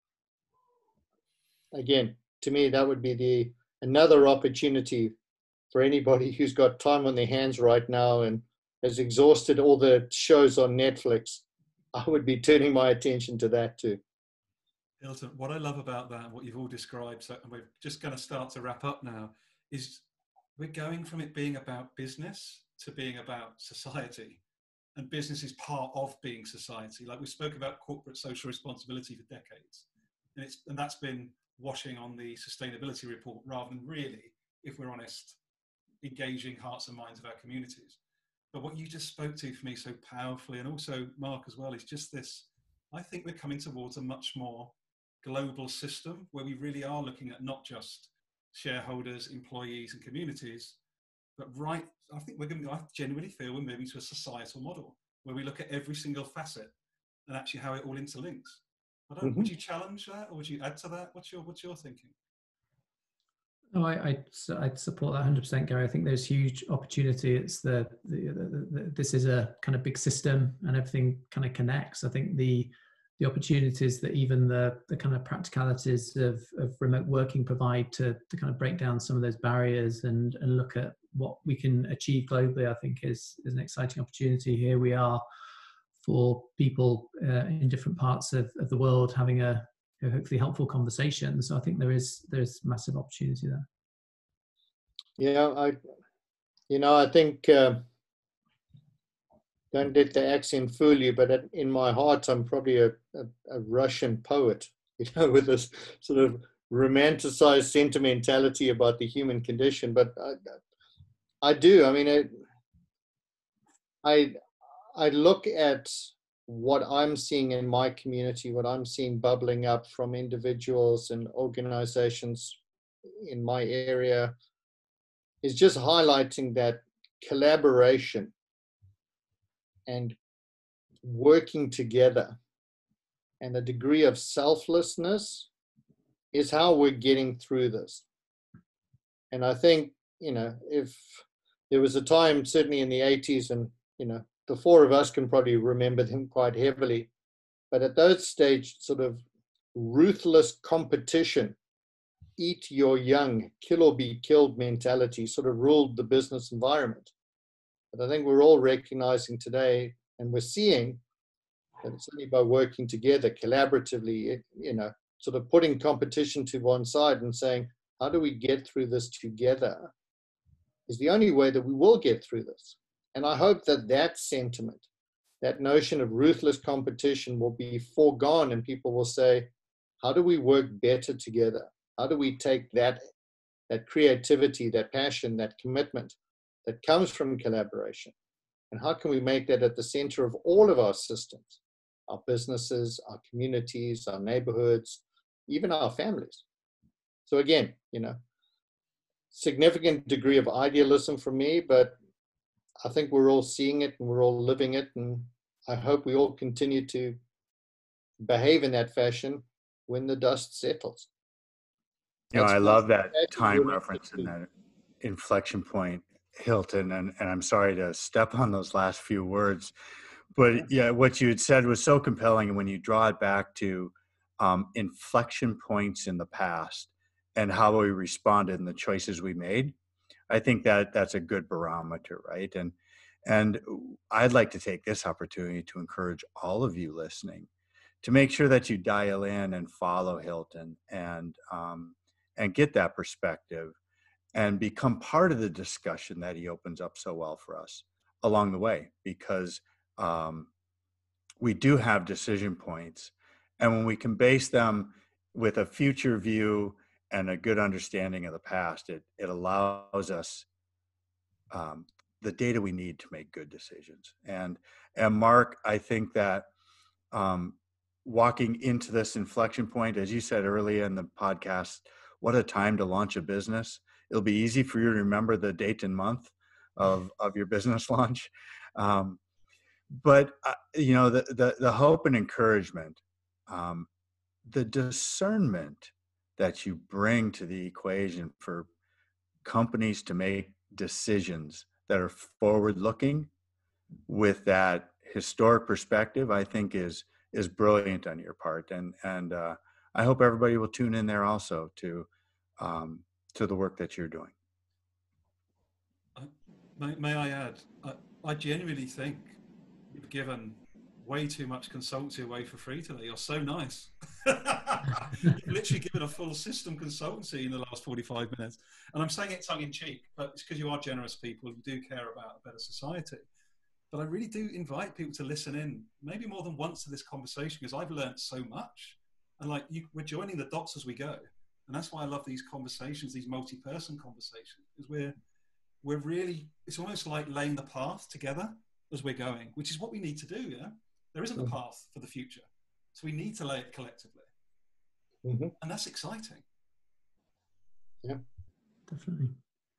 Speaker 3: Again, to me, that would be the another opportunity for anybody who's got time on their hands right now and has exhausted all the shows on Netflix. I would be turning my attention to that too.
Speaker 1: Hilton, what I love about that, what you've all described, so we're just going to start to wrap up now, is we're going from it being about business to being about society. And business is part of being society. Like we spoke about corporate social responsibility for decades. And, it's, and that's been washing on the sustainability report rather than really, if we're honest, engaging hearts and minds of our communities. But what you just spoke to for me so powerfully, and also Mark as well, is just this, I think we're coming towards a much more global system where we really are looking at not just shareholders, employees and communities, but right, I think we're going to, I genuinely feel we're moving to a societal model where we look at every single facet and actually how it all interlinks. I don't, mm-hmm. Would you challenge that, or would you add to that? What's your, what's your thinking?
Speaker 2: No, I, I, I'd support that one hundred percent, Gary. I think there's huge opportunity. It's the, the, the, the this is a kind of big system and everything kind of connects. I think the the opportunities that even the the kind of practicalities of, of remote working provide to to kind of break down some of those barriers and and look at what we can achieve globally, I think is is an exciting opportunity. Here we are for people uh, in different parts of, of the world having a hopefully helpful conversation. So I think there is there's massive opportunity there.
Speaker 3: Yeah, I You know, I think, uh, don't let the accent fool you, but in my heart, I'm probably a, a, a Russian poet, you know, with this sort of romanticized sentimentality about the human condition. But I, I do. I mean, it, I, I look at what I'm seeing in my community, what I'm seeing bubbling up from individuals and organizations in my area, is just highlighting that collaboration and working together and a degree of selflessness is how we're getting through this. And I think, you know, if there was a time, certainly in the eighties, and, you know, the four of us can probably remember them quite heavily, but at those stage, sort of ruthless competition, eat your young, kill or be killed mentality sort of ruled the business environment. But I think we're all recognizing today, and we're seeing that it's only by working together collaboratively, you know, sort of putting competition to one side and saying, how do we get through this together, is the only way that we will get through this. And I hope that that sentiment, that notion of ruthless competition will be foregone, and people will say, how do we work better together? How do we take that, that creativity, that passion, that commitment that comes from collaboration, and how can we make that at the center of all of our systems, our businesses, our communities, our neighborhoods, even our families? So again, you know, significant degree of idealism for me, but I think we're all seeing it and we're all living it. And I hope we all continue to behave in that fashion when the dust settles.
Speaker 4: You know,
Speaker 3: That's
Speaker 4: I
Speaker 3: my
Speaker 4: love that time
Speaker 3: really
Speaker 4: reference and that inflection point, Hilton, and, and I'm sorry to step on those last few words, but yeah, what you had said was so compelling. And when you draw it back to um, inflection points in the past and how we responded and the choices we made, I think that that's a good barometer, right? And and I'd like to take this opportunity to encourage all of you listening to make sure that you dial in and follow Hilton and um, and get that perspective and become part of the discussion that he opens up so well for us along the way, because um, we do have decision points, and when we can base them with a future view and a good understanding of the past, it it allows us um, the data we need to make good decisions. And and Mark, I think that um, walking into this inflection point, as you said earlier in the podcast, what a time to launch a business. It'll be easy for you to remember the date and month of, of your business launch. Um, but, uh, you know, the, the, the hope and encouragement, um, the discernment that you bring to the equation for companies to make decisions that are forward looking with that historic perspective, I think is is brilliant on your part, and and uh, I hope everybody will tune in there also to um, to the work that you're doing.
Speaker 1: Uh, may, may I add? I, I genuinely think you've given way too much consultancy away for free today. You're so nice. You've literally given a full system consultancy in the last forty-five minutes, and I'm saying it tongue in cheek, but it's because you are generous people. You do care about a better society. But I really do invite people to listen in, maybe more than once to this conversation, because I've learned so much. And like you, we're joining the dots as we go. And that's why I love these conversations, these multi-person conversations, because we're, we're really, it's almost like laying the path together as we're going, which is what we need to do, yeah? There isn't a path for the future. So we need to lay it collectively. Mm-hmm. And that's exciting.
Speaker 3: Yeah,
Speaker 2: definitely.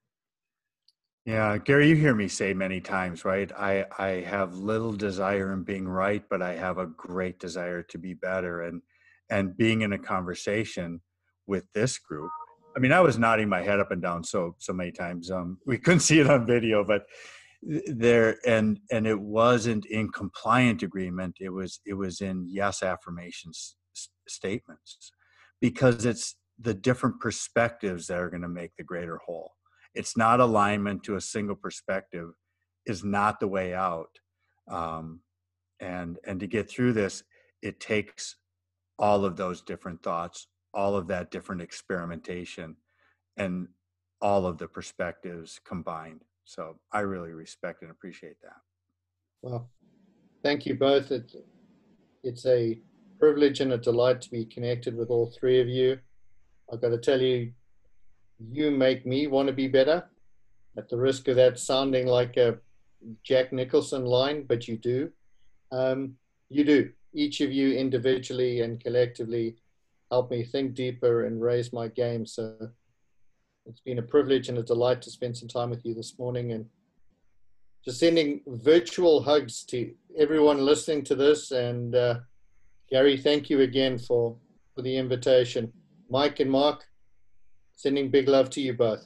Speaker 4: Yeah, Gary, you hear me say many times, right? I, I have little desire in being right, but I have a great desire to be better. And and being in a conversation with this group, I mean, I was nodding my head up and down so so many times. Um, we couldn't see it on video, but there and and it wasn't in compliant agreement. It was it was in yes affirmations statements, because it's the different perspectives that are going to make the greater whole. It's not alignment to a single perspective is not the way out. Um, and, and to get through this, it takes all of those different thoughts, all of that different experimentation, and all of the perspectives combined. So I really respect and appreciate that.
Speaker 3: Well, thank you both. It, it's a privilege and a delight to be connected with all three of you. I've got to tell you, you make me want to be better, at the risk of that sounding like a Jack Nicholson line, but you do. Um, you do. Each of you individually and collectively help me think deeper and raise my game. So it's been a privilege and a delight to spend some time with you this morning, and just sending virtual hugs to everyone listening to this. And uh, Gary, thank you again for, for the invitation. Mike and Mark, sending big love to you both.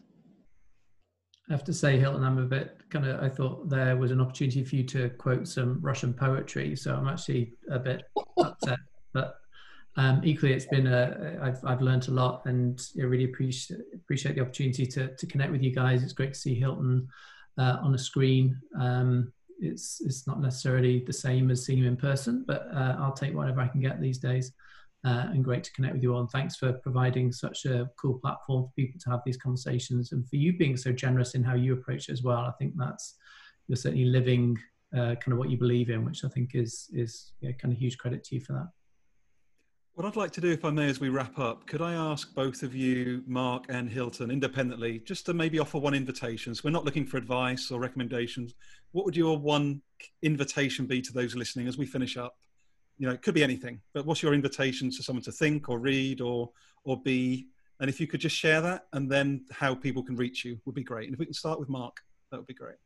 Speaker 2: I have to say, Hilton, I'm a bit kind of, I thought there was an opportunity for you to quote some Russian poetry, so I'm actually a bit upset. But um, equally, it's been a, I've, I've learned a lot, and I really appreciate appreciate the opportunity to, to connect with you guys. It's great to see Hilton uh, on a screen. Um, it's, it's not necessarily the same as seeing him in person, but uh, I'll take whatever I can get these days. Uh, and great to connect with you all. And thanks for providing such a cool platform for people to have these conversations, and for you being so generous in how you approach it as well. I think that's, you're certainly living uh, kind of what you believe in, which I think is, is yeah, kind of huge credit to you for that.
Speaker 1: What I'd like to do, if I may, as we wrap up, could I ask both of you, Mark and Hilton, independently, just to maybe offer one invitation? So we're not looking for advice or recommendations. What would your one invitation be to those listening as we finish up? You know, it could be anything, but what's your invitation to someone to think or read or or be? And if you could just share that, and then how people can reach you would be great. And if we can start with Mark, that would be great.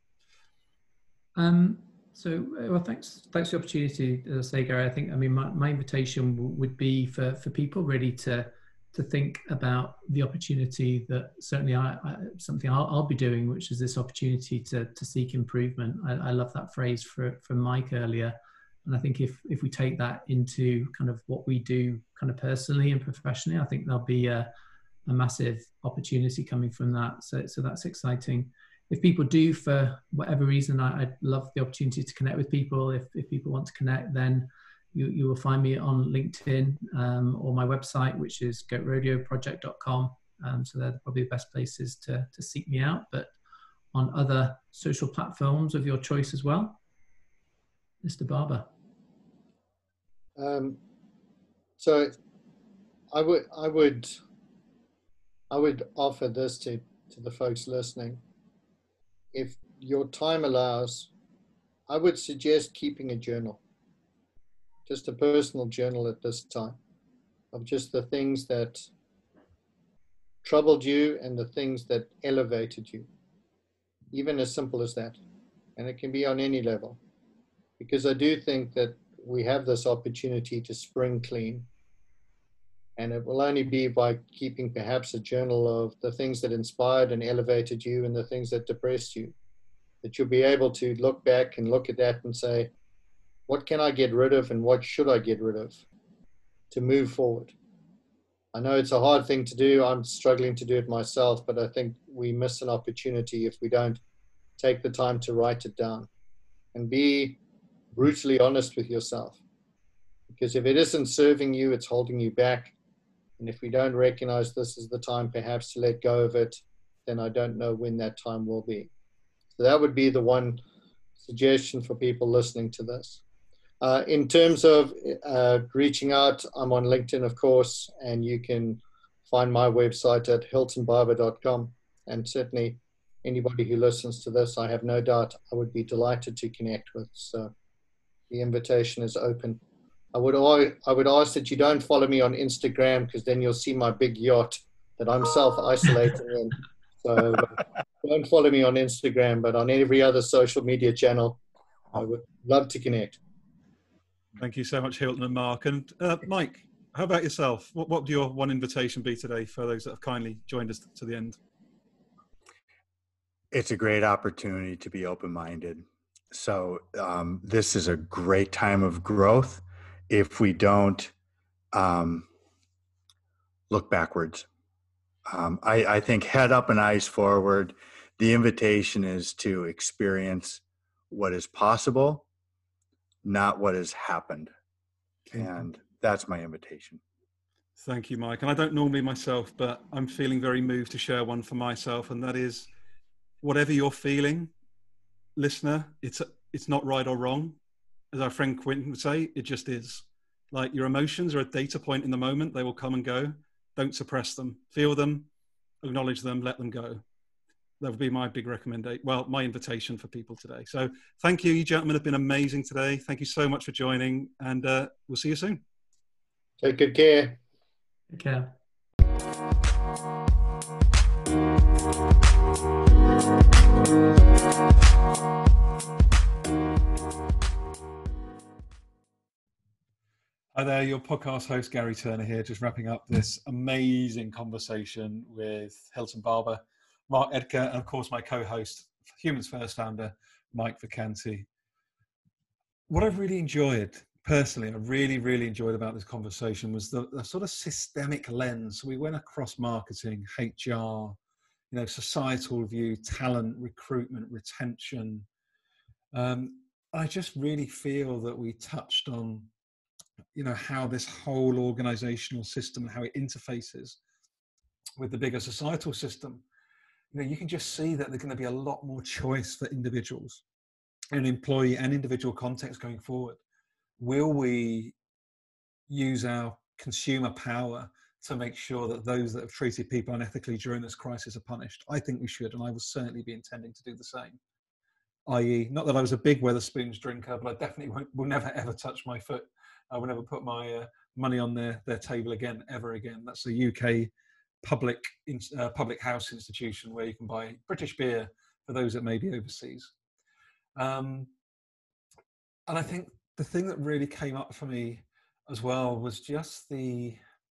Speaker 2: Um, so, well, thanks, thanks for the opportunity. As I say, Gary, I think, I mean, my, my invitation would be for, for people really to, to think about the opportunity that certainly I, I something I'll, I'll be doing, which is this opportunity to, to seek improvement. I, I love that phrase for, from Mike earlier. And I think if, if we take that into kind of what we do kind of personally and professionally, I think there'll be a, a massive opportunity coming from that. So, so that's exciting. If people do, for whatever reason, I, I'd love the opportunity to connect with people. If, if people want to connect, then you, you will find me on LinkedIn um, or my website, which is goat rodeo project dot com. Um, so they're probably the best places to, to seek me out, but on other social platforms of your choice as well. Mister Barber.
Speaker 3: Um, so I would, I would, I would offer this to, to the folks listening. If your time allows, I would suggest keeping a journal, just a personal journal at this time, of just the things that troubled you and the things that elevated you, even as simple as that. And it can be on any level, because I do think that we have this opportunity to spring clean. And it will only be by keeping perhaps a journal of the things that inspired and elevated you and the things that depressed you, that you'll be able to look back and look at that and say, what can I get rid of and what should I get rid of to move forward? I know it's a hard thing to do. I'm struggling to do it myself, but I think we miss an opportunity if we don't take the time to write it down and be brutally honest with yourself. Because if it isn't serving you, it's holding you back. And if we don't recognize this is the time perhaps to let go of it, then I don't know when that time will be. So that would be the one suggestion for people listening to this. Uh, in terms of uh, reaching out, I'm on LinkedIn, of course, and you can find my website at hilton barber dot com. And certainly anybody who listens to this, I have no doubt I would be delighted to connect with. So the invitation is open. I would I would ask that you don't follow me on Instagram, because then you'll see my big yacht that I'm self-isolating in. So don't follow me on Instagram, but on every other social media channel, I would love to connect.
Speaker 1: Thank you so much, Hilton and Mark. And uh, Mike, how about yourself? What, what would your one invitation be today for those that have kindly joined us to the end?
Speaker 4: It's a great opportunity to be open-minded. So um, this is a great time of growth if we don't um, look backwards. Um, I, I think head up and eyes forward. The invitation is to experience what is possible, not what has happened. And that's my invitation.
Speaker 1: Thank you, Mike. And I don't normally myself, but I'm feeling very moved to share one for myself. And that is, whatever you're feeling, listener, it's it's not right or wrong. As our friend Quentin would say, it just is. Like, your emotions are a data point in the moment. They will come and go. Don't suppress them. Feel them, acknowledge them, let them go. That would be my big recommendation. Well, my invitation for people today. So thank you. You gentlemen have been amazing today. Thank you so much for joining, and uh, we'll see you soon.
Speaker 3: Take good care.
Speaker 2: Take care.
Speaker 1: Hi there, your podcast host Gary Turner here, just wrapping up this amazing conversation with Hilton Barber, Mark Edgar, and of course my co-host, Humans First founder, Mike Vacanti. What I've really enjoyed, personally, I really, really enjoyed about this conversation was the, the sort of systemic lens. We went across marketing, H R, you know, societal view, talent, recruitment, retention. Um, I just really feel that we touched on, you know, how this whole organizational system, how it interfaces with the bigger societal system. You know, you can just see that there's going to be a lot more choice for individuals in employee and individual context going forward. Will we use our consumer power to make sure that those that have treated people unethically during this crisis are punished? I think we should, and I will certainly be intending to do the same. that is, not that I was a big Wetherspoons drinker, but I definitely won't, will never ever touch my foot. I will never put my uh, money on their, their table again, ever again. That's a U K public uh, public house institution where you can buy British beer for those that may be overseas. Um, and I think the thing that really came up for me as well was just the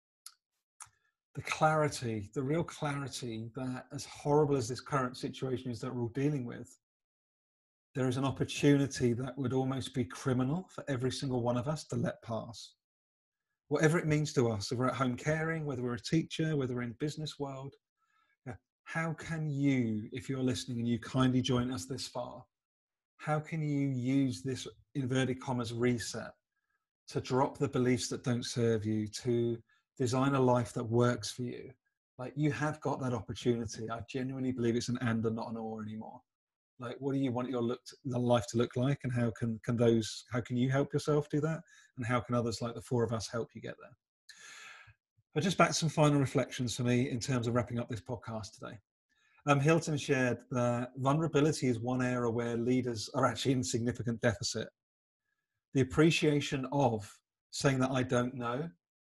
Speaker 1: the clarity, the real clarity that, as horrible as this current situation is that we're all dealing with, there is an opportunity that would almost be criminal for every single one of us to let pass. Whatever it means to us, if we're at home caring, whether we're a teacher, whether we're in business world, yeah, how can you, if you're listening and you kindly join us this far, how can you use this inverted commas reset to drop the beliefs that don't serve you, to design a life that works for you? Like, you have got that opportunity. I genuinely believe it's an and and not an or anymore. Like, what do you want your look to, the life to look like, and how can can those how can you help yourself do that, and how can others like the four of us help you get there? But just back to some final reflections for me in terms of wrapping up this podcast today. Um, Hilton shared that vulnerability is one area where leaders are actually in significant deficit. The appreciation of saying that I don't know,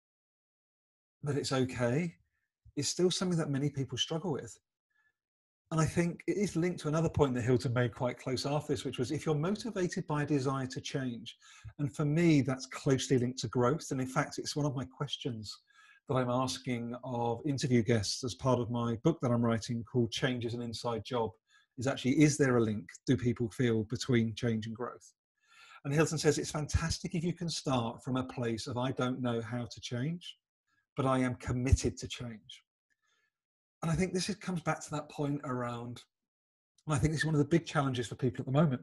Speaker 1: that it's okay, is still something that many people struggle with. And I think it is linked to another point that Hilton made quite close after this, which was, if you're motivated by a desire to change, and for me, that's closely linked to growth. And in fact, it's one of my questions that I'm asking of interview guests as part of my book that I'm writing called Change is an Inside Job, is actually, is there a link, do people feel, between change and growth? And Hilton says, it's fantastic if you can start from a place of, I don't know how to change, but I am committed to change. And I think this is, comes back to that point around, and I think this is one of the big challenges for people at the moment,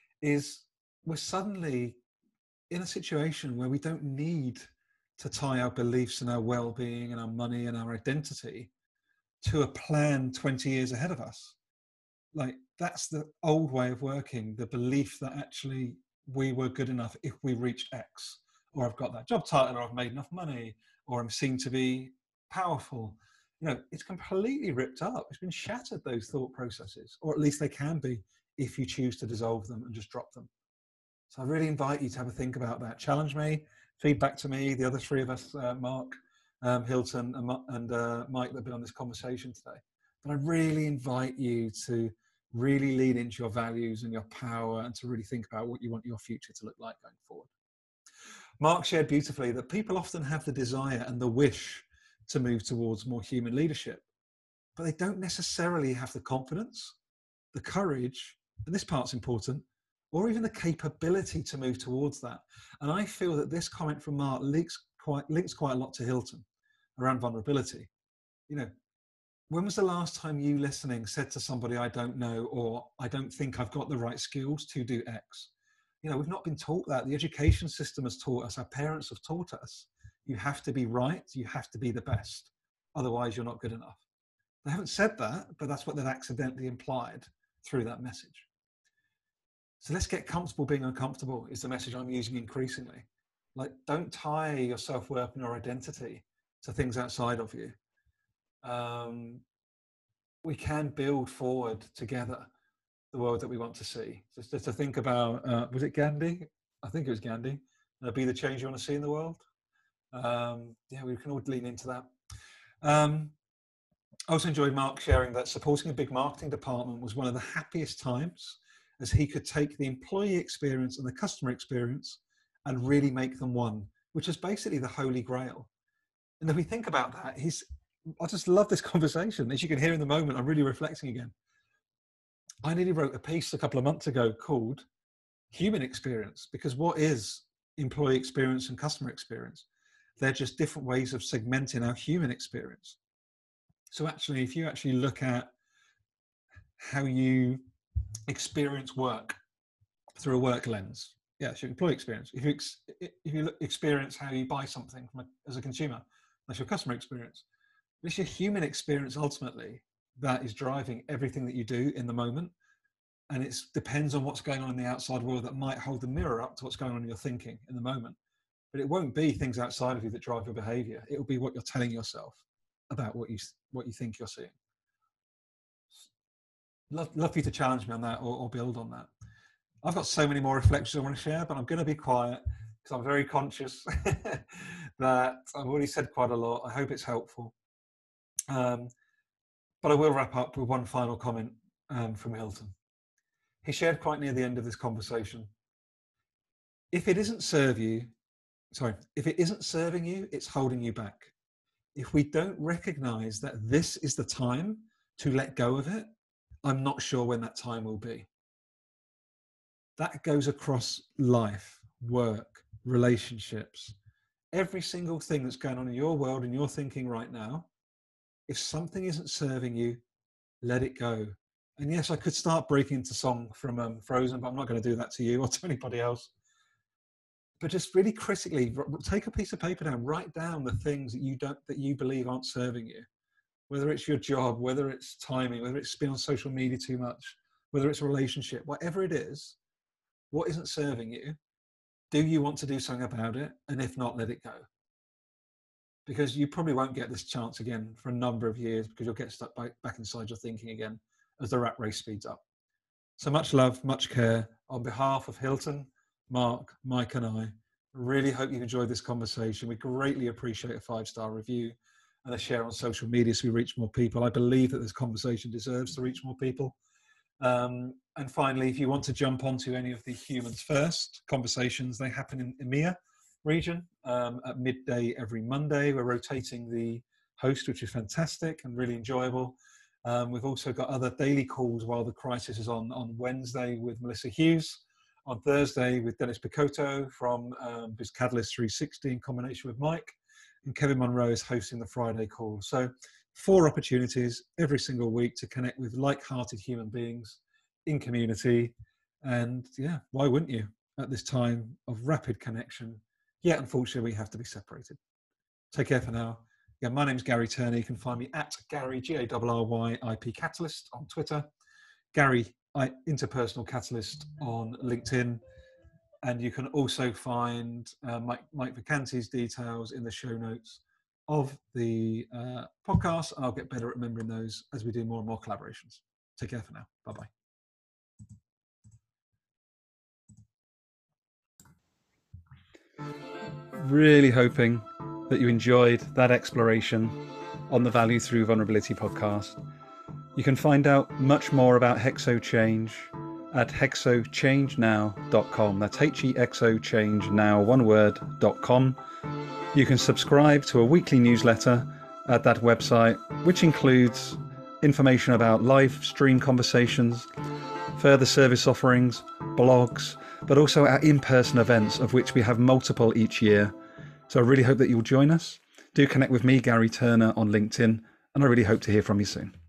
Speaker 1: is we're suddenly in a situation where we don't need to tie our beliefs and our well-being and our money and our identity to a plan twenty years ahead of us. Like, that's the old way of working, the belief that actually we were good enough if we reached X, or I've got that job title, or I've made enough money, or I'm seen to be powerful. You know, it's completely ripped up. It's been shattered, those thought processes, or at least they can be if you choose to dissolve them and just drop them. So I really invite you to have a think about that. Challenge me, feedback to me, the other three of us, uh, Mark, um, Hilton, and, and uh, Mike, that have been on this conversation today. But I really invite you to really lean into your values and your power, and to really think about what you want your future to look like going forward. Mark shared beautifully that people often have the desire and the wish to move towards more human leadership, but they don't necessarily have the confidence, the courage, and this part's important, or even the capability to move towards that. And I feel that this comment from Mark links quite, links quite a lot to Hilton around vulnerability. You know, when was the last time you listening said to somebody, I don't know, or I don't think I've got the right skills to do X? You know, we've not been taught that. The education system has taught us, our parents have taught us, you have to be right, you have to be the best, otherwise you're not good enough. They haven't said that, but that's what they've accidentally implied. through that message. So let's get comfortable being uncomfortable is the message I'm using increasingly. Like, don't tie your self-worth and your identity to things outside of you. Um, we can build forward together the world that we want to see. Just, just to think about, uh, was it Gandhi? I think it was Gandhi. Uh, be the change you want to see in the world. Um, yeah, we can all lean into that. Um, I also enjoyed Mark sharing that supporting a big marketing department was one of the happiest times, as he could take the employee experience and the customer experience and really make them one, which is basically the holy grail. And if we think about that, he's, I just love this conversation. As you can hear in the moment, I'm really reflecting again. I nearly wrote a piece a couple of months ago called Human Experience, because what is employee experience and customer experience? They're just different ways of segmenting our human experience. So actually, if you actually look at how you experience work through a work lens, yeah, it's your employee experience. If you ex if you look, experience how you buy something from a, as a consumer, that's your customer experience. It's your human experience ultimately that is driving everything that you do in the moment, and it depends on what's going on in the outside world that might hold the mirror up to what's going on in your thinking in the moment. But it won't be things outside of you that drive your behavior. It will be what you're telling yourself about what you what you think you're seeing. Love, love for you to challenge me on that, or, or build on that. I've got so many more reflections I want to share, but I'm going to be quiet because I'm very conscious that I've already said quite a lot. I hope it's helpful. Um, but I will wrap up with one final comment um, from Hilton. He shared quite near the end of this conversation. If it isn't serve you, sorry, if it isn't serving you, it's holding you back. If we don't recognize that this is the time to let go of it, I'm not sure when that time will be. That goes across life, work, relationships, every single thing that's going on in your world and your thinking right now. If something isn't serving you, let it go. And yes, I could start breaking into song from um, Frozen, but I'm not going to do that to you or to anybody else. But just really critically, take a piece of paper down, write down the things that you don't, that you believe aren't serving you. Whether it's your job, whether it's timing, whether it's been on social media too much, whether it's a relationship, whatever it is, what isn't serving you, do you want to do something about it? And if not, let it go. Because you probably won't get this chance again for a number of years, because you'll get stuck back, back inside your thinking again as the rat race speeds up. So much love, much care. On behalf of Hilton, Mark, Mike and I, really hope you've enjoyed this conversation. We greatly appreciate a five-star review and a share on social media so we reach more people. I believe that this conversation deserves to reach more people. Um, and finally, if you want to jump onto any of the Humans First conversations, they happen in EMEA region um, at midday every Monday. We're rotating the host, which is fantastic and really enjoyable. Um, we've also got other daily calls while the crisis is on, on Wednesday with Melissa Hughes, on Thursday with Dennis Picotto from um, BizCatalyst three sixty in combination with Mike, and Kevin Monroe is hosting the Friday call. So four opportunities every single week to connect with like-hearted human beings in community. And yeah, why wouldn't you at this time of rapid connection? Yet unfortunately, we have to be separated. Take care for now. Yeah, my name's Gary Turner. You can find me at Gary, G A R R Y I P Catalyst on Twitter, Gary I, Interpersonal Catalyst on LinkedIn. And you can also find uh, Mike, Mike Vacanti's details in the show notes of the uh, podcast. And I'll get better at remembering those as we do more and more collaborations. Take care for now. Bye-bye. Really hoping that you enjoyed that exploration on the Value Through Vulnerability podcast. You can find out much more about Hexo Change at hexo change now dot com. That's H E X O change now, one word, dot com. You can subscribe to a weekly newsletter at that website, which includes information about live stream conversations, further service offerings, blogs, but also our in-person events, of which we have multiple each year. So I really hope that you'll join us. Do connect with me, Gary Turner, on LinkedIn, and I really hope to hear from you soon.